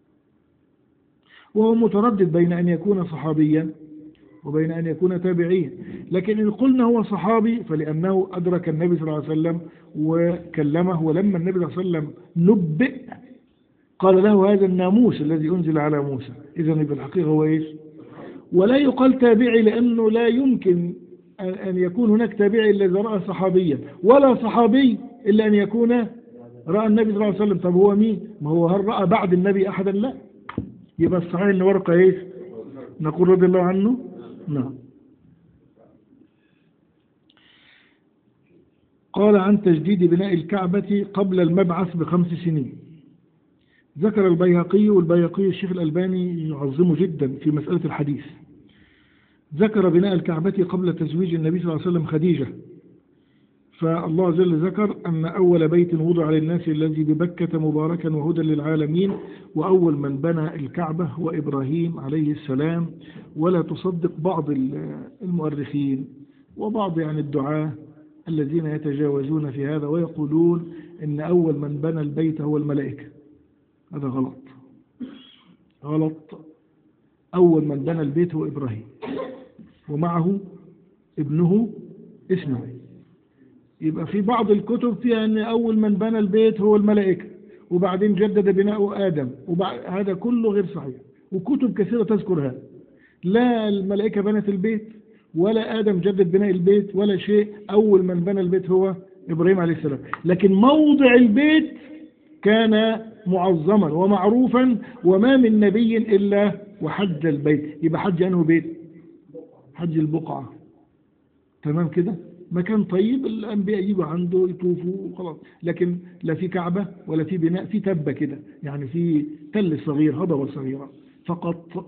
وهو متردد بين أن يكون صحابيا وبين أن يكون تابعيا، لكن إن قلنا هو صحابي فلأنه أدرك النبي صلى الله عليه وسلم وكلمه، ولما النبي صلى الله عليه وسلم نبئ قال له هذا الناموس الذي أنزل على موسى. إذن بالحقيقة هو إيش؟ ولا يقال تابعي، لأنه لا يمكن أن يكون هناك تابعي إلا إذا رأى صحابيا، ولا صحابي إلا أن يكون رأى النبي صلى الله عليه وسلم. طب هو مين؟ ما هو هل رأى بعد النبي أحدا؟ لا. يبقى الصحيح أن ورقة إيش؟ نقول رضي الله عنه. نعم. قال عن تجديد بناء الكعبة قبل المبعث بخمس سنين. ذكر البيهقي، والبيهقي الشيخ الألباني يعظمه جدا في مسألة الحديث. ذكر بناء الكعبة قبل تزويج النبي صلى الله عليه وسلم خديجة، فالله عز وجل ذكر أن أول بيت وضع للناس الذي ببكة مباركا وهدى للعالمين، وأول من بنى الكعبة هو إبراهيم عليه السلام. ولا تصدق بعض المؤرخين وبعض يعني الدعاة الذين يتجاوزون في هذا ويقولون إن أول من بنى البيت هو الملائكة. هذا غلط غلط. أول من بنى البيت هو إبراهيم، ومعه ابنه إسماعيل. يبقى في بعض الكتب فيها أن أول من بنى البيت هو الملائكة، وبعدين جدد بناء آدم، وهذا كله غير صحيح، وكتب كثيرة تذكر هذا. لا الملائكة بنت البيت، ولا آدم جدد بناء البيت، ولا شيء. أول من بنى البيت هو إبراهيم عليه السلام. لكن موضع البيت كان معظما ومعروفا، وما من نبي إلا وحج البيت. يبقى حج أنه بيت؟ حج البقعة. تمام كده؟ مكان طيب الأنبياء يجوا عنده يطوفوا وخلاص، لكن لا في كعبة ولا في بناء، في تبة كده، يعني في تل صغير، هضبة صغيرة فقط.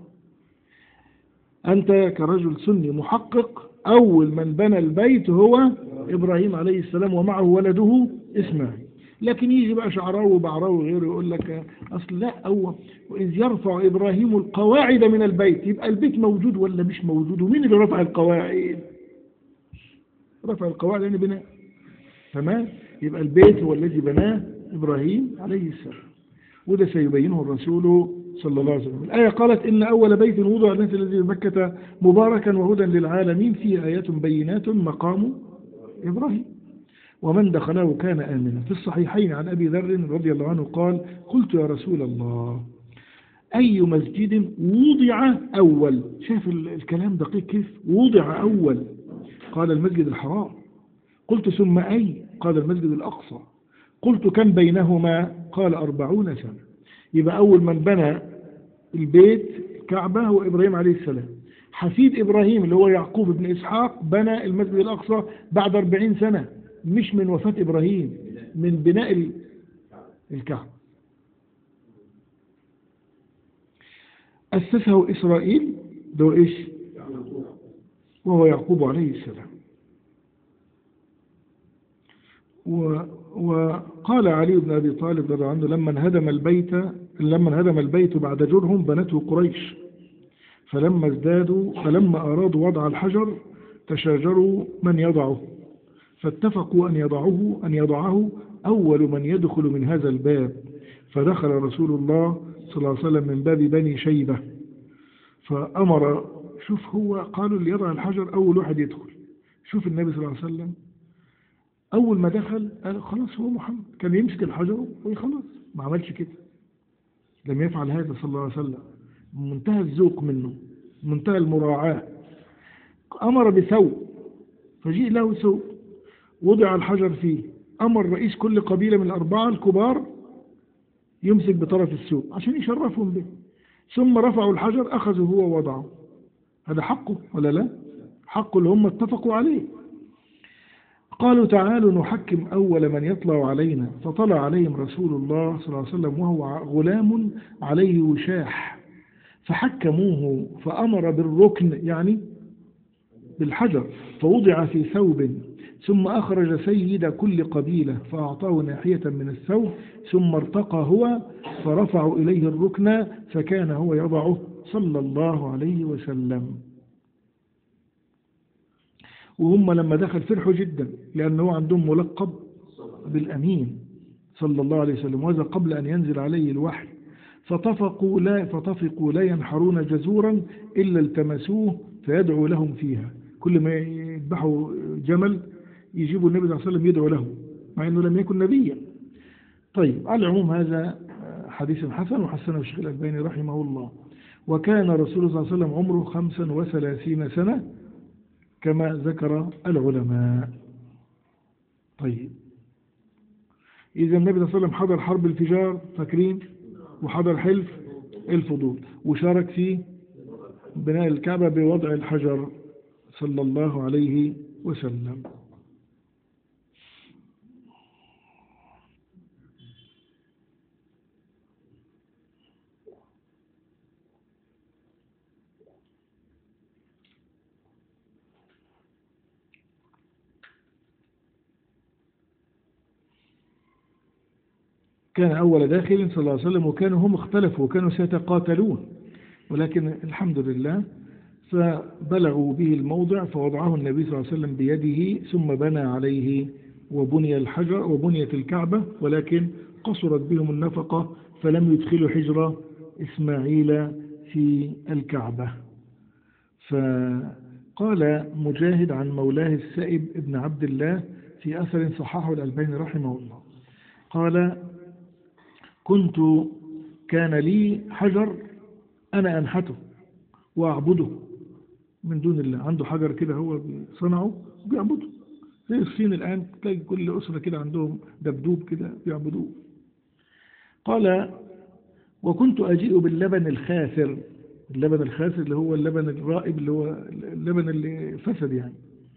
أنت كرجل سني محقق، أول من بنى البيت هو إبراهيم عليه السلام، ومعه ولده إسماعيل. لكن يجي بقى شعراوي وبعراوي وغيره يقول لك أصل لا، أول وإذ يرفع إبراهيم القواعد من البيت. يبقى البيت موجود ولا مش موجود؟ ومين اللي رفع القواعد؟ رفع القواعد يعني بناء. تمام. يبقى البيت هو الذي بناه إبراهيم عليه السلام، وده سيبينه الرسول صلى الله عليه وسلم. الآية قالت إن أول بيت وضع للناس الذي بمكة مباركا وهدى للعالمين فيه آيات بينات مقام إبراهيم ومن دخله كان آمنا. في الصحيحين عن أبي ذر رضي الله عنه قال قلت يا رسول الله أي مسجد وضع أول؟ شايف الكلام دقيق كيف؟ وضع أول. قال المسجد الحرام. قلت ثم أي؟ قال المسجد الأقصى. قلت كم بينهما؟ قال أربعون سنة. يبقى أول من بنى البيت الكعبة هو إبراهيم عليه السلام. حفيد إبراهيم اللي هو يعقوب بن إسحاق بنى المسجد الأقصى بعد أربعين سنة، مش من وفاة إبراهيم، من بناء الكعبة. أسسه إسرائيل، ده إيش؟ وهو يعقوب عليه السلام. وقال علي بن أبي طالب رضي الله عنه لما انهدم البيت لما انهدم البيت بعد جرهم بنته قريش، فلما ازدادوا فلما أرادوا وضع الحجر تشاجروا من يضعه، فاتفقوا أن يضعه أن يضعه أول من يدخل من هذا الباب، فدخل رسول الله صلى الله عليه وسلم من باب بني شيبة فأمر. شوف هو قالوا اللي يضع الحجر أول واحد يدخل. شوف النبي صلى الله عليه وسلم أول ما دخل قال خلاص هو محمد، كان يمسك الحجر ويخلص، ما عملش كده، لم يفعل هذا صلى الله عليه وسلم. منتهى الذوق منه، منتهى المراعاة. أمر بثوب فجيء له ثوب وضع الحجر فيه. أمر رئيس كل قبيلة من الأربعة الكبار يمسك بطرف الثوب عشان يشرفهم به، ثم رفعوا الحجر أخذوا هو ووضعه. هذا حقه ولا لا؟ حقه اللي هم اتفقوا عليه. قالوا تعالوا نحكم أول من يطلع علينا، فطلع عليهم رسول الله صلى الله عليه وسلم وهو غلام عليه وشاح، فحكموه فأمر بالركن يعني بالحجر، فوضع في ثوب، ثم أخرج سيد كل قبيلة فأعطاه ناحية من الثوب، ثم ارتقى هو فرفعوا إليه الركن فكان هو يضعه صلى الله عليه وسلم. وهم لما دخل فرحوا جدا لأنه عندهم ملقب بالأمين صلى الله عليه وسلم، وهذا قبل أن ينزل عليه الوحي. فطفقوا لا, فطفقوا لا ينحرون جزورا إلا التمسوه فيدعو لهم فيها. كل ما يذبحوا جمل يجيبوا النبي صلى الله عليه وسلم يدعو له مع أنه لم يكن نبيا. طيب، على العموم هذا حديث حسن وحسنه الشيخ الألباني رحمه الله. وكان رسول الله صلى الله عليه وسلم عمره خمسا وثلاثين سنة كما ذكر العلماء. طيب، إذا النبي صلى الله عليه وسلم حضر حرب الفجار، فاكرين، وحضر حلف الفضول، وشارك في بناء الكعبة بوضع الحجر صلى الله عليه وسلم. كان أول داخل صلى الله عليه وسلم، وكانوا هم اختلفوا وكانوا سيتقاتلون، ولكن الحمد لله فبلغوا به الموضع فوضعه النبي صلى الله عليه وسلم بيده، ثم بنى عليه وبني الحجر وبنيت الكعبة، ولكن قصرت بهم النفقة فلم يدخلوا حجر إسماعيل في الكعبة. فقال مجاهد عن مولاه السائب ابن عبد الله في أثر صححه الألباني رحمه الله، قال: كنت كان لي حجر أنا أنحته وأعبده من دون الله. عنده حجر كده هو صنعه بيعبده، زي الصين الآن تلاقي كل أسرة كده عندهم دبدوب كده بيعبدوه. قال: وكنت أجيء باللبن الخاسر. اللبن الخاسر اللي هو اللبن الرائب، اللي هو اللبن اللي فسد يعني،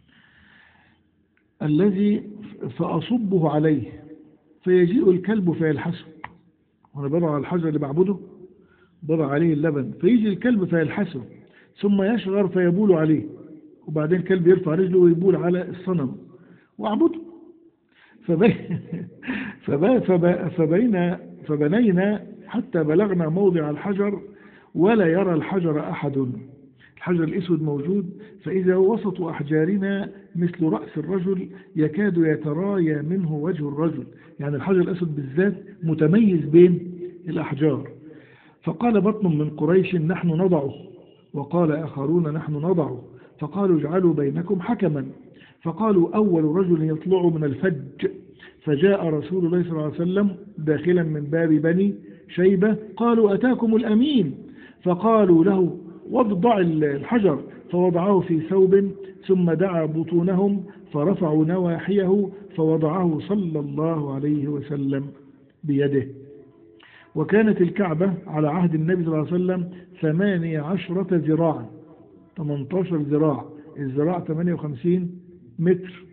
الذي فأصبه عليه فيجيء الكلب فيلحسه. وأنا بضع على الحجر اللي بعبده بضع عليه اللبن، فيجي الكلب فيلحسه ثم يشغر فيبول عليه، وبعدين الكلب يرفع رجله ويبول على الصنم وأعبده. فبي... فب... فب... فبين... فبنينا حتى بلغنا موضع الحجر ولا يرى الحجر أحد. الحجر الأسود موجود، فإذا وسط أحجارنا مثل رأس الرجل يكاد يترايا منه وجه الرجل. يعني الحجر الأسود بالذات متميز بين الأحجار. فقال بطن من قريش: نحن نضعه. وقال آخرون: نحن نضعه. فقالوا: اجعلوا بينكم حكما. فقالوا: أول رجل يطلع من الفج. فجاء رسول الله صلى الله عليه وسلم داخلا من باب بني شيبة، قالوا: أتاكم الأمين. فقالوا له: وضع الحجر. فوضعه في ثوب، ثم دعا بطونهم فرفعوا نواحيه فوضعه صلى الله عليه وسلم بيده. وكانت الكعبة على عهد النبي صلى الله عليه وسلم ثمانية عشرة ذراعا، ثمانية عشر ذراع. الذراع ثمانية وخمسين متر،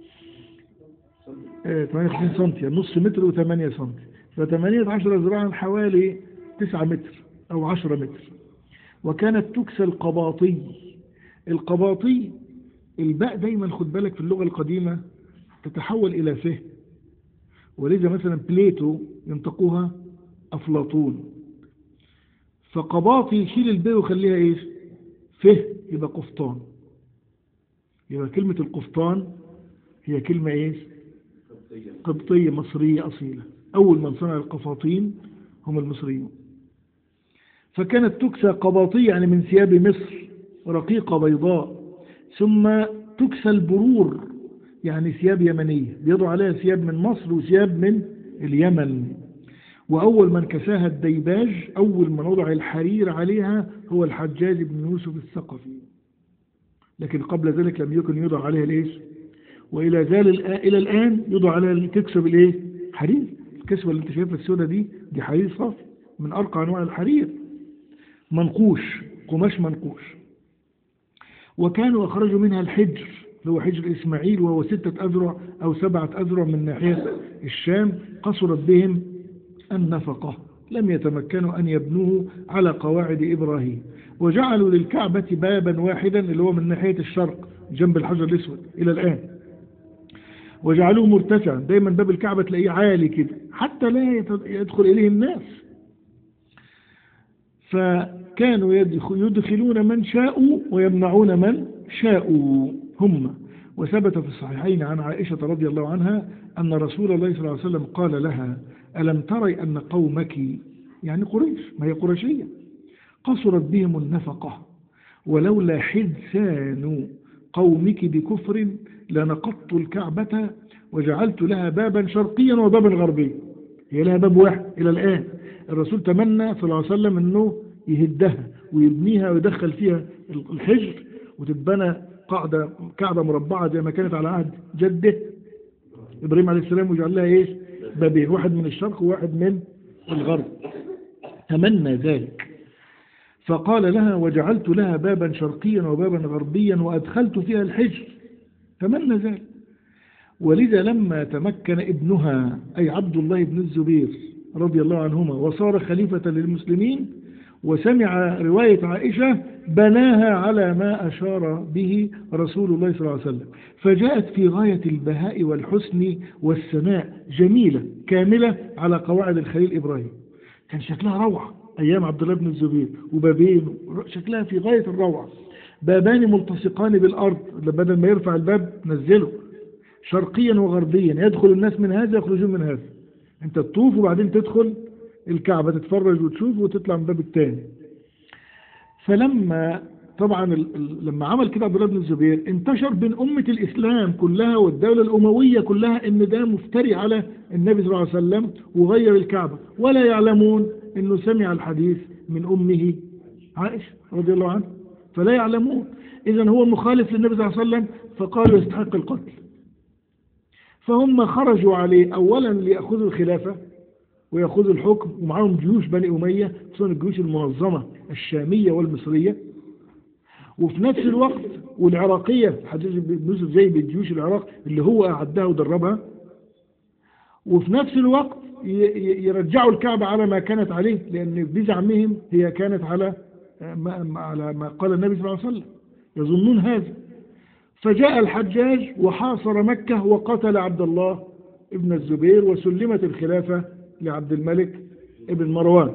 اه ثمانية وخمسين سنتي، نص متر وثمانية سنتي، فثمانية عشر ذراعا حوالي تسعة متر أو عشرة متر. وكانت تكسى القباطي. القباطي الباء دايما خد بالك في اللغة القديمة تتحول إلى فه، ولذا مثلا بليتو ينطقوها أفلاطون. فقباطي يشيل الباء ويخليها إيش؟ فه، يبقى قفطان. يبقى كلمة القفطان هي كلمة إيش؟ قبطية مصرية أصيلة. أول من صنع القفاطين هم المصريون. فكانت تكسى قباطية يعني من ثياب مصر رقيقة بيضاء، ثم تكسى البرور يعني ثياب يمنية، بيضع عليها ثياب من مصر وثياب من اليمن. وأول من كساها الديباج، أول من وضع الحرير عليها هو الحجاج بن يوسف الثقفي، لكن قبل ذلك لم يكن يوضع عليها الإيش. وإلى ذلك إلى الآن يوضع عليها تكسى بالإيه؟ حرير. الكسوة اللي انت شايفها السوداء دي دي حرير صافي من أرقى أنواع الحرير، منقوش، قماش منقوش. وكانوا أخرجوا منها الحجر اللي هو حجر إسماعيل، وهو ستة أذرع أو سبعة أذرع من ناحية الشام. قصرت بهم النفقة، لم يتمكنوا أن يبنوه على قواعد إبراهيم. وجعلوا للكعبة بابا واحدا اللي هو من ناحية الشرق جنب الحجر الأسود إلى الآن، وجعلوه مرتفعا. دايما باب الكعبة تلاقيه عالي كده حتى لا يدخل إليه الناس. فكانوا يدخلون من شاءوا ويمنعون من شاءوا هم. وثبت في الصحيحين عن عائشة رضي الله عنها أن رسول الله صلى الله عليه وسلم قال لها: ألم تري أن قومك، يعني قريش، ما هي قرشية، قصرت بهم النفقة، ولولا حدثان قومك بكفر لنقضت الكعبة وجعلت لها بابا شرقيا وبابا غربيا. هي لها باب واحد إلى الآن. الرسول تمنى صلى الله عليه وسلم أنه يهدها ويبنيها ويدخل فيها الحجر وتتبنى قاعدة كعبة مربعة زي ما كانت على عهد جده إبراهيم عليه السلام، ويجعل لها إيش؟ بابين، واحد من الشرق وواحد من الغرب. تمنى ذلك، فقال لها: وجعلت لها بابا شرقيا وبابا غربيا وأدخلت فيها الحجر. تمنى ذلك. ولذا لما تمكن ابنها أي عبد الله بن الزبير رضي الله عنهما وصار خليفة للمسلمين وسمع رواية عائشة بناها على ما أشار به رسول الله صلى الله عليه وسلم، فجاءت في غاية البهاء والحسن والسماء، جميلة كاملة على قواعد الخليل إبراهيم. كان شكلها روعة أيام عبد الله بن الزبير، وبابين شكلها في غاية الروعة، بابان ملتصقان بالأرض، بدل ما يرفع الباب نزله شرقيا وغربيا، يدخل الناس من هذا يخرجون من هذا. انت تطوف وبعدين تدخل الكعبة تتفرج وتشوف وتطلع من باب التاني. فلما طبعا لما عمل كده عبد الله بن الزبير انتشر بين أمة الإسلام كلها والدولة الأموية كلها ان ده مفتري على النبي صلى الله عليه وسلم وغير الكعبة، ولا يعلمون انه سمع الحديث من أمه عائشة رضي الله عنها، فلا يعلمون. إذن هو مخالف للنبي صلى الله عليه وسلم، فقالوا يستحق القتل. فهم خرجوا عليه أولا ليأخذوا الخلافة ويأخذوا الحكم، ومعهم جيوش بني أمية، خصوصا الجيوش المنظمة الشامية والمصرية، وفي نفس الوقت والعراقية حديث بن يوسف زي بالجيوش العراق اللي هو أعدها ودربها، وفي نفس الوقت يرجعوا الكعبة على ما كانت عليه، لأن بزعمهم هي كانت على ما, على ما قال النبي صلى الله عليه وسلم، يظنون هذا. فجاء الحجاج وحاصر مكة وقتل عبد الله ابن الزبير، وسلمت الخلافة لعبد الملك ابن مروان.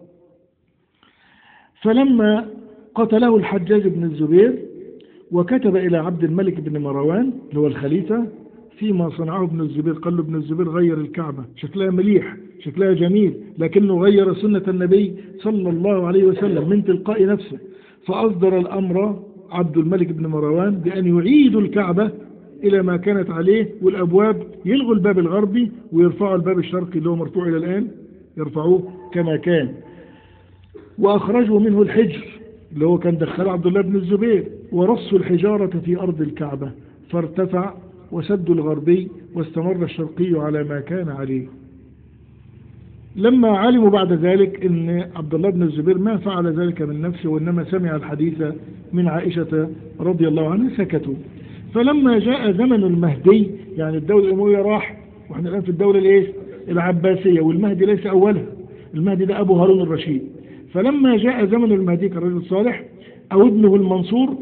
فلما قتله الحجاج بن الزبير وكتب إلى عبد الملك بن مروان اللي هو الخليفة فيما صنعه ابن الزبير، قال له: ابن الزبير غير الكعبة، شكلها مليح، شكلها جميل، لكنه غير سنة النبي صلى الله عليه وسلم من تلقاء نفسه. فأصدر الأمر عبد الملك بن مروان بأن يعيدوا الكعبة إلى ما كانت عليه، والأبواب يلغوا الباب الغربي ويرفعوا الباب الشرقي اللي هو مرفوع إلى الآن، يرفعوه كما كان، وأخرجوا منه الحجر اللي هو كان دخل عبد الله بن الزبير، ورصوا الحجارة في أرض الكعبة فارتفع، وسدوا الغربي واستمر الشرقي على ما كان عليه. لما علموا بعد ذلك أن عبد الله بن الزبير ما فعل ذلك من نفسه وإنما سمع الحديث من عائشة رضي الله عنها سكتوا. فلما جاء زمن المهدي، يعني الدولة الأموية راح وإحنا الآن في الدولة الإيش؟ العباسية، والمهدي ليس أولها، المهدي ده أبو هارون الرشيد. فلما جاء زمن المهدي كالرجل الصالح أو ابنه المنصور،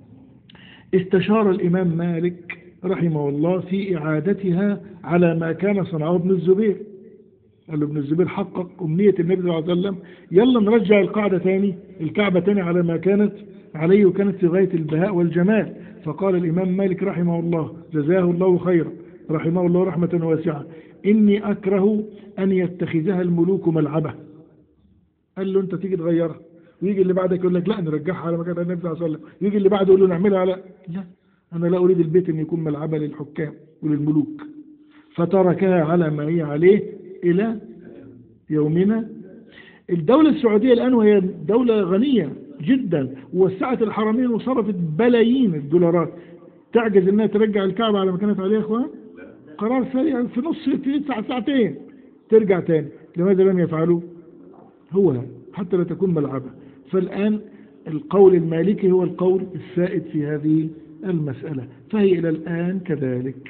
استشار الإمام مالك رحمه الله في إعادتها على ما كان صنعه ابن الزبير. قال له ابن الزبير حقق أمنية النبي صلى الله عليه وسلم، يلا نرجع القاعدة تاني، الكعبة تاني على ما كانت عليه، وكانت في غاية البهاء والجمال. فقال الإمام مالك رحمه الله جزاه الله خيرا رحمه الله رحمة واسعة: إني أكره أن يتخذها الملوك ملعبة. قال له أنت تيجي تغيرها، ويجي اللي بعدك يقول لك لا نرجعها على ما كان النبي صلى الله عليه وسلم، يجي اللي بعده يقول له نعملها على لا، أنا لا أريد البيت أن يكون ملعبة للحكام وللملوك. فتركها على ما هي عليه إلى يومنا. الدولة السعودية الآن وهي دولة غنية جدا، ووسعت الحرمين وصرفت بلايين الدولارات، تعجز أنها ترجع الكعبة على ما كانت عليه يا أخوان؟ قرار سريع في نص في ساعتين ترجع تاني. لماذا لم يفعلوا؟ هو حتى لا تكون ملعبة. فالآن القول المالكي هو القول السائد في هذه المسألة، فهي إلى الآن كذلك.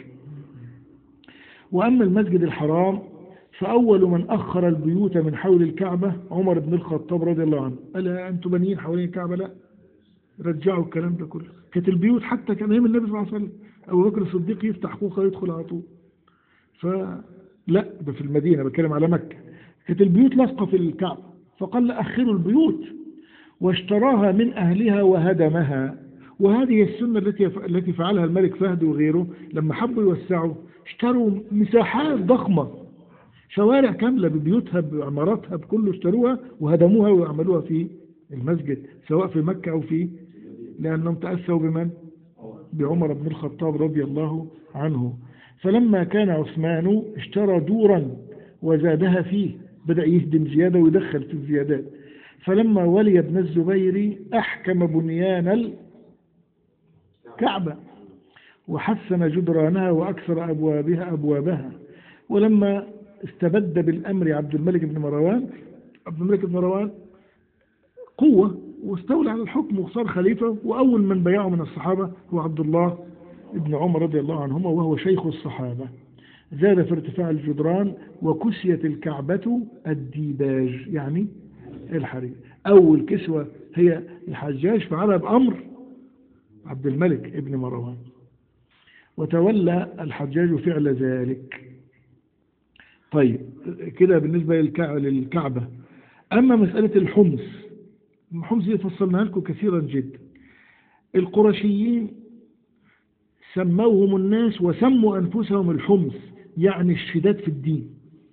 وأما المسجد الحرام فأول من أخر البيوت من حول الكعبة عمر بن الخطاب رضي الله عنه. قال أنتم بنيين حوالين الكعبة؟ لا، رجعوا الكلام ده كله. كانت البيوت حتى كان أيام النبي صلى الله عليه وسلم أبو بكر الصديق يفتح خوخة يدخل على طول، فلا ده في المدينة، بتكلم على مكة، كانت البيوت لاصقة في الكعبة، فقال لا أخروا البيوت، واشتراها من أهلها وهدمها وهذه السنة التي التي فعلها الملك فهد وغيره لما حبوا يوسعوا اشتروا مساحات ضخمة، شوارع كاملة ببيوتها بعماراتها بكله اشتروها وهدموها وعملوها في المسجد، سواء في مكة أو في، لأنهم تأسوا بمن؟ بعمر بن الخطاب رضي الله عنه. فلما كان عثمان اشترى دورا وزادها فيه، بدأ يهدم زيادة ويدخل في الزيادات. فلما ولي ابن الزبير أحكم بنيان الكعبة وحسن جدرانها وأكثر أبوابها أبوابها. ولما استبد بالأمر عبد الملك بن مروان، عبد الملك بن مروان قوة واستولى على الحكم وصار خليفة، وأول من بيعه من الصحابة هو عبد الله بن عمر رضي الله عنهما وهو شيخ الصحابة. زاد في ارتفاع الجدران وكسيت الكعبة الديباج، يعني الحرير. أول كسوة هي الحجاج فعلها بأمر عبد الملك ابن مروان، وتولى الحجاج فعل ذلك. طيب كده بالنسبة للكعبة. أما مسألة الحمص، الحمص دي فصلناها لكم كثيرا جدا. القرشيين سموهم الناس وسموا أنفسهم الحمص، يعني الشداد في الدين،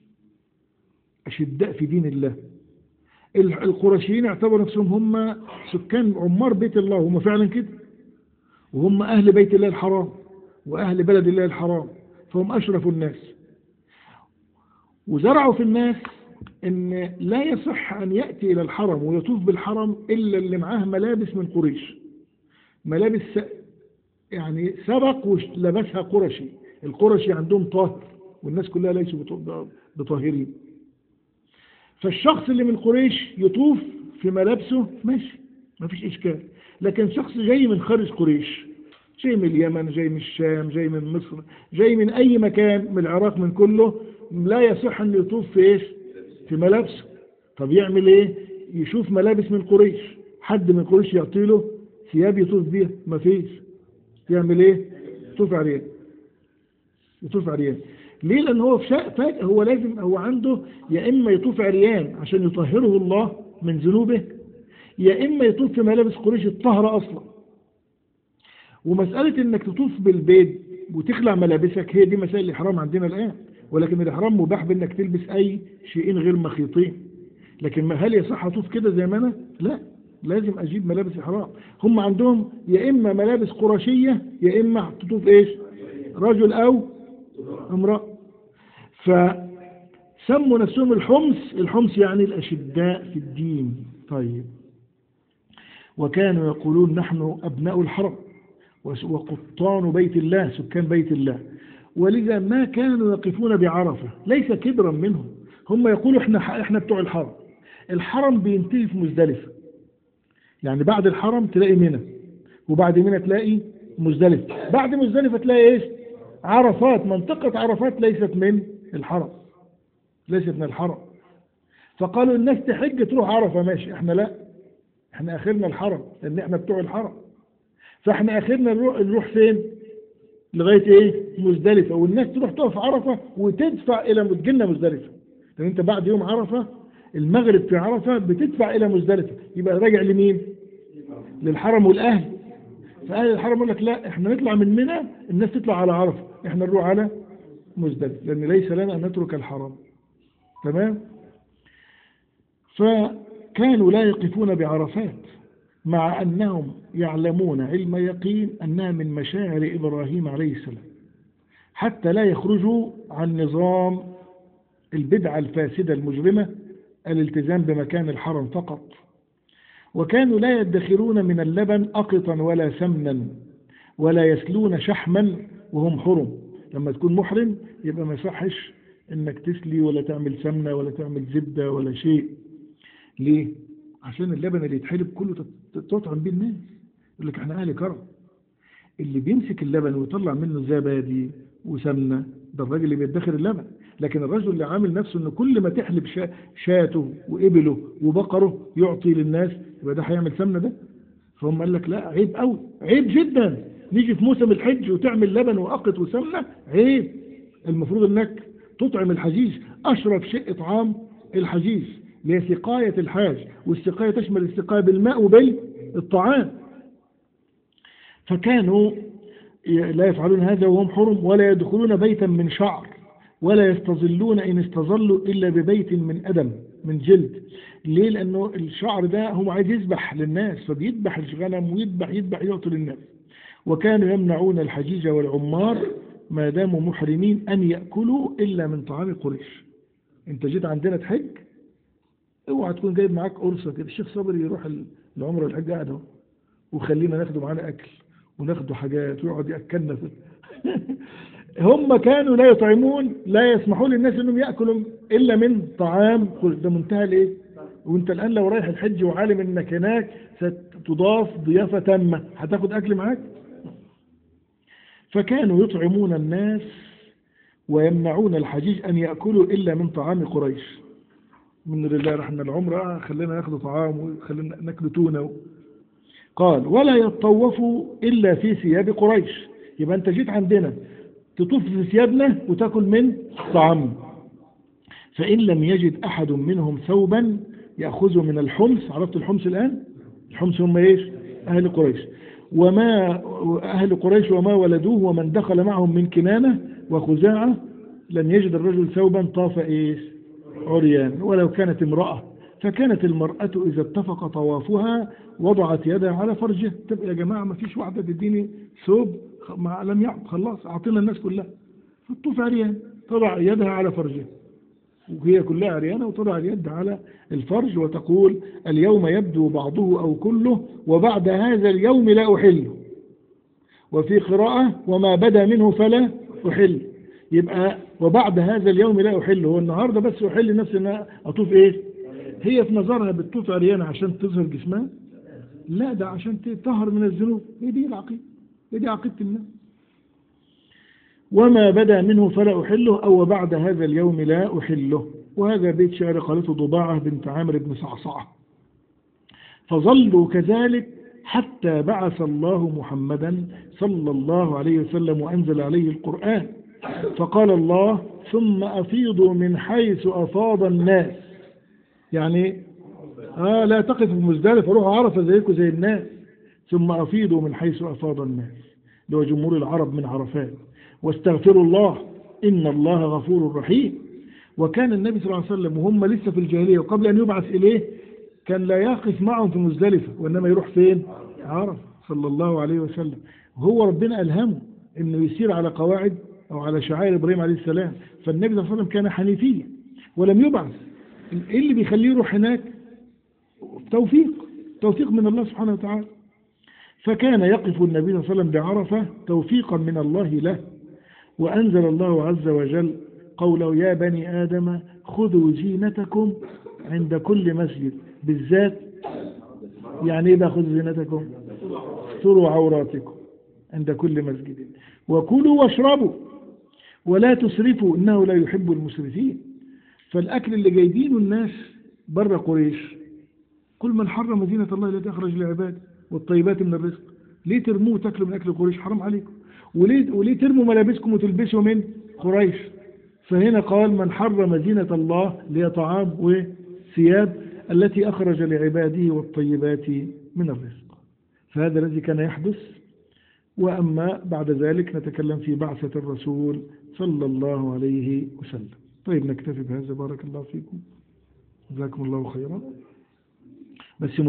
أشداء في دين الله. القرشيين اعتبروا نفسهم هم سكان عمار بيت الله، هم فعلا كده، وهم أهل بيت الله الحرام وأهل بلد الله الحرام، فهم أشرف الناس. وزرعوا في الناس ان لا يصح ان يأتي الى الحرم ويطوف بالحرم الا اللي معاه ملابس من قريش، ملابس يعني سبق ولبسها قرشي. القرشي عندهم طاهر والناس كلها ليسوا بطاهرين، فالشخص اللي من قريش يطوف في ملابسه ماشي ما فيش اشكال. لكن شخص جاي من خارج قريش، جاي من اليمن، جاي من الشام، جاي من مصر، جاي من اي مكان، من العراق، من كله، لا يصح ان يطوف في ايش؟ في ملابسه. طب يعمل ايه؟ يشوف ملابس من قريش، حد من قريش يعطي له ثياب يطوف بيها، ما فيش. يعمل ايه؟ يطوف عريان، يطوف عريان. ليه؟ لان هو فاجأ، هو لازم، هو عنده يا اما يطوف عريان عشان يطهره الله من ذنوبه، يا اما يطوف في ملابس قريش الطاهرة اصلا. ومسألة انك تطوف بالبيت وتخلع ملابسك هي دي مسائل الاحرام عندنا الان، ولكن الإحرام مباح بأنك تلبس أي شيئين غير مخيطين. لكن هل يصح أطوف كده زي ما أنا؟ لا، لازم أجيب ملابس إحرام. هم عندهم يا إما ملابس قرشية يا إما تطوف إيش؟ رجل أو امرأة. فسموا نفسهم الحمص، الحمص يعني الأشداء في الدين. طيب، وكانوا يقولون نحن أبناء الحرم وقطان بيت الله، سكان بيت الله، ولذا ما كانوا يقفون بعرفة، ليس كبرا منهم. هم يقولوا احنا احنا بتوع الحرم. الحرم بينتهي في مزدلفة، يعني بعد الحرم تلاقي منى، وبعد منى تلاقي مزدلفة، بعد مزدلفة تلاقي ايش؟ عرفات. منطقة عرفات ليست من الحرم، ليست من الحرم. فقالوا الناس تحج تروح عرفة ماشي، احنا لا، احنا اخرنا الحرم لان احنا بتوع الحرم. فاحنا اخرنا نروح, نروح فين؟ لغاية ايه؟ مزدلفة. والناس تروح تقف عرفة وتدفع الى مدجنة مزدلفة، لان انت بعد يوم عرفة المغرب في عرفة بتدفع الى مزدلفة، يبقى راجع لمين؟ للحرم والاهل. فاهل الحرم يقول لك لا، احنا نطلع من منى، الناس تطلع على عرفة، احنا نروح على مزدلفة، لان ليس لنا ان نترك الحرم. تمام؟ فكانوا لا يقفون بعرفات، مع أنهم يعلمون علم يقين أنها من مشاعر إبراهيم عليه السلام، حتى لا يخرجوا عن نظام البدعة الفاسدة المجرمة، الالتزام بمكان الحرم فقط. وكانوا لا يدخرون من اللبن أقطا ولا سمنا، ولا يسلون شحما وهم حرم. لما تكون محرم يبقى ما يصحش انك تسلي ولا تعمل سمنة ولا تعمل زبدة ولا شيء. ليه؟ عشان اللبن اللي يتحلب كله تطعم بيه الناس. يقول لك احنا اهل كرم. اللي بيمسك اللبن ويطلع منه زبادي وسمنة ده الراجل اللي بيدخر اللبن. لكن الرجل اللي عامل نفسه انه كل ما تحلب شاته وإبله وبقره يعطي للناس، يبقى ده هيعمل سمنة ده. فهم قال لك لا، عيب قوي، عيب جدا نيجي في موسم الحج وتعمل لبن وأقط وسمنة، عيب. المفروض انك تطعم الحجيج. اشرف شيء اطعام الحجيج لسقاية الحاج، والسقاية تشمل السقاية بالماء وبالطعام. فكانوا لا يفعلون هذا وهم حرم، ولا يدخلون بيتا من شعر، ولا يستظلون إن استظلوا إلا ببيت من أدم من جلد. ليه؟ لأنه الشعر ده هو عايز يذبح للناس، فبيذبح الغنم ويذبح يذبح يعطي للناس. وكانوا يمنعون الحجيج والعمار ما داموا محرمين أن يأكلوا إلا من طعام قريش. أنت جيت عندنا تحج، اوعى تكون جايب معاك قرصة كده. الشيخ صبري يروح العمرة والحج قاعد اهو، وخلينا ناخده معانا أكل وناخده حاجات ويقعد يأكلنا في هم كانوا لا يطعمون، لا يسمحون للناس انهم يأكلوا إلا من طعام قريش. ده منتهى الايه؟ وانت الآن لو رايح الحج وعالم انك هناك ستضاف ضيافة تامة، هتاخد أكل معاك؟ فكانوا يطعمون الناس ويمنعون الحجيج أن يأكلوا إلا من طعام قريش. من لله رحنا العمرة خلينا ناخذ طعام وخلينا ناكل تونة. قال ولا يطوفوا إلا في ثياب قريش. يبقى أنت جيت عندنا تطوف في ثيابنا وتاكل من طعام. فإن لم يجد أحد منهم ثوبا يأخذه من الحمص. عرفت الحمص الآن؟ الحمص هم إيش؟ أهل قريش. وما أهل قريش وما ولدوه ومن دخل معهم من كنانة وخزاعة لم يجد الرجل ثوبا طاف إيش؟ عريان ولو كانت امرأة. فكانت المرأة إذا اتفق طوافها وضعت يدها على فرجها. طب يا جماعة ما فيش واحدة تديني ثوب لم يعد، خلاص أعطينا الناس كلها. فتطوف عريان، تضع يدها على فرجها وهي كلها عريانة، وتضع اليد على الفرج وتقول اليوم يبدو بعضه أو كله وبعد هذا اليوم لا أحله. وفي قراءة وما بدا منه فلا أحل. يبقى وبعد هذا اليوم لا أحله، هو النهاردة بس أحل نفسي أن أطوف إيه؟ هي في نظرها بتطوف عريانة عشان تظهر جسمها؟ لا، ده عشان تطهر من الذنوب. هي دي العقيدة، هي دي عقيدة الناس. وما بدا منه فلا أحله أو بعد هذا اليوم لا أحله. وهذا بيت شعر قالته ضباعة بنت عامر بن صعصعة. فظلوا كذلك حتى بعث الله محمدا صلى الله عليه وسلم وأنزل عليه القرآن. فقال الله ثم أفيضوا من حيث أفاض الناس. يعني آه لا تقف في مزدلفة، روحوا عرفة زيكم زي الناس. ثم أفيضوا من حيث أفاض الناس، اللي هو جمهور العرب من عرفات. واستغفروا الله إن الله غفور رحيم. وكان النبي صلى الله عليه وسلم وهم لسه في الجاهلية وقبل أن يبعث إليه كان لا يقف معهم في مزدلفة، وإنما يروح فين؟ عرفة صلى الله عليه وسلم. وهو ربنا ألهمه إنه يسير على قواعد أو على شعائر إبراهيم عليه السلام. فالنبي صلى الله عليه وسلم كان حنيفيا ولم يبعث. إيه اللي بيخليه يروح هناك؟ توفيق، توفيق من الله سبحانه وتعالى. فكان يقف النبي صلى الله عليه وسلم بعرفة توفيقا من الله له. وأنزل الله عز وجل قوله يا بني آدم خذوا زينتكم عند كل مسجد. بالذات يعني إذا خذوا زينتكم استروا عوراتكم عند كل مسجد وكلوا واشربوا ولا تسرفوا إنه لا يحب المسرفين. فالأكل اللي جايبينه الناس بره قريش، كل من حرم زينة الله التي أخرج لعباده والطيبات من الرزق. ليه ترموه تاكلوا من أكل قريش؟ حرام عليكم. وليه, وليه ترموا ملابسكم وتلبسوا من قريش؟ فهنا قال من حرم زينة الله اللي هي طعام وثياب التي أخرج لعباده والطيبات من الرزق. فهذا الذي كان يحدث. وأما بعد ذلك نتكلم في بعثة الرسول صلى الله عليه وسلم. طيب نكتفي بهذا. بارك الله فيكم، جزاكم الله خيرا. بس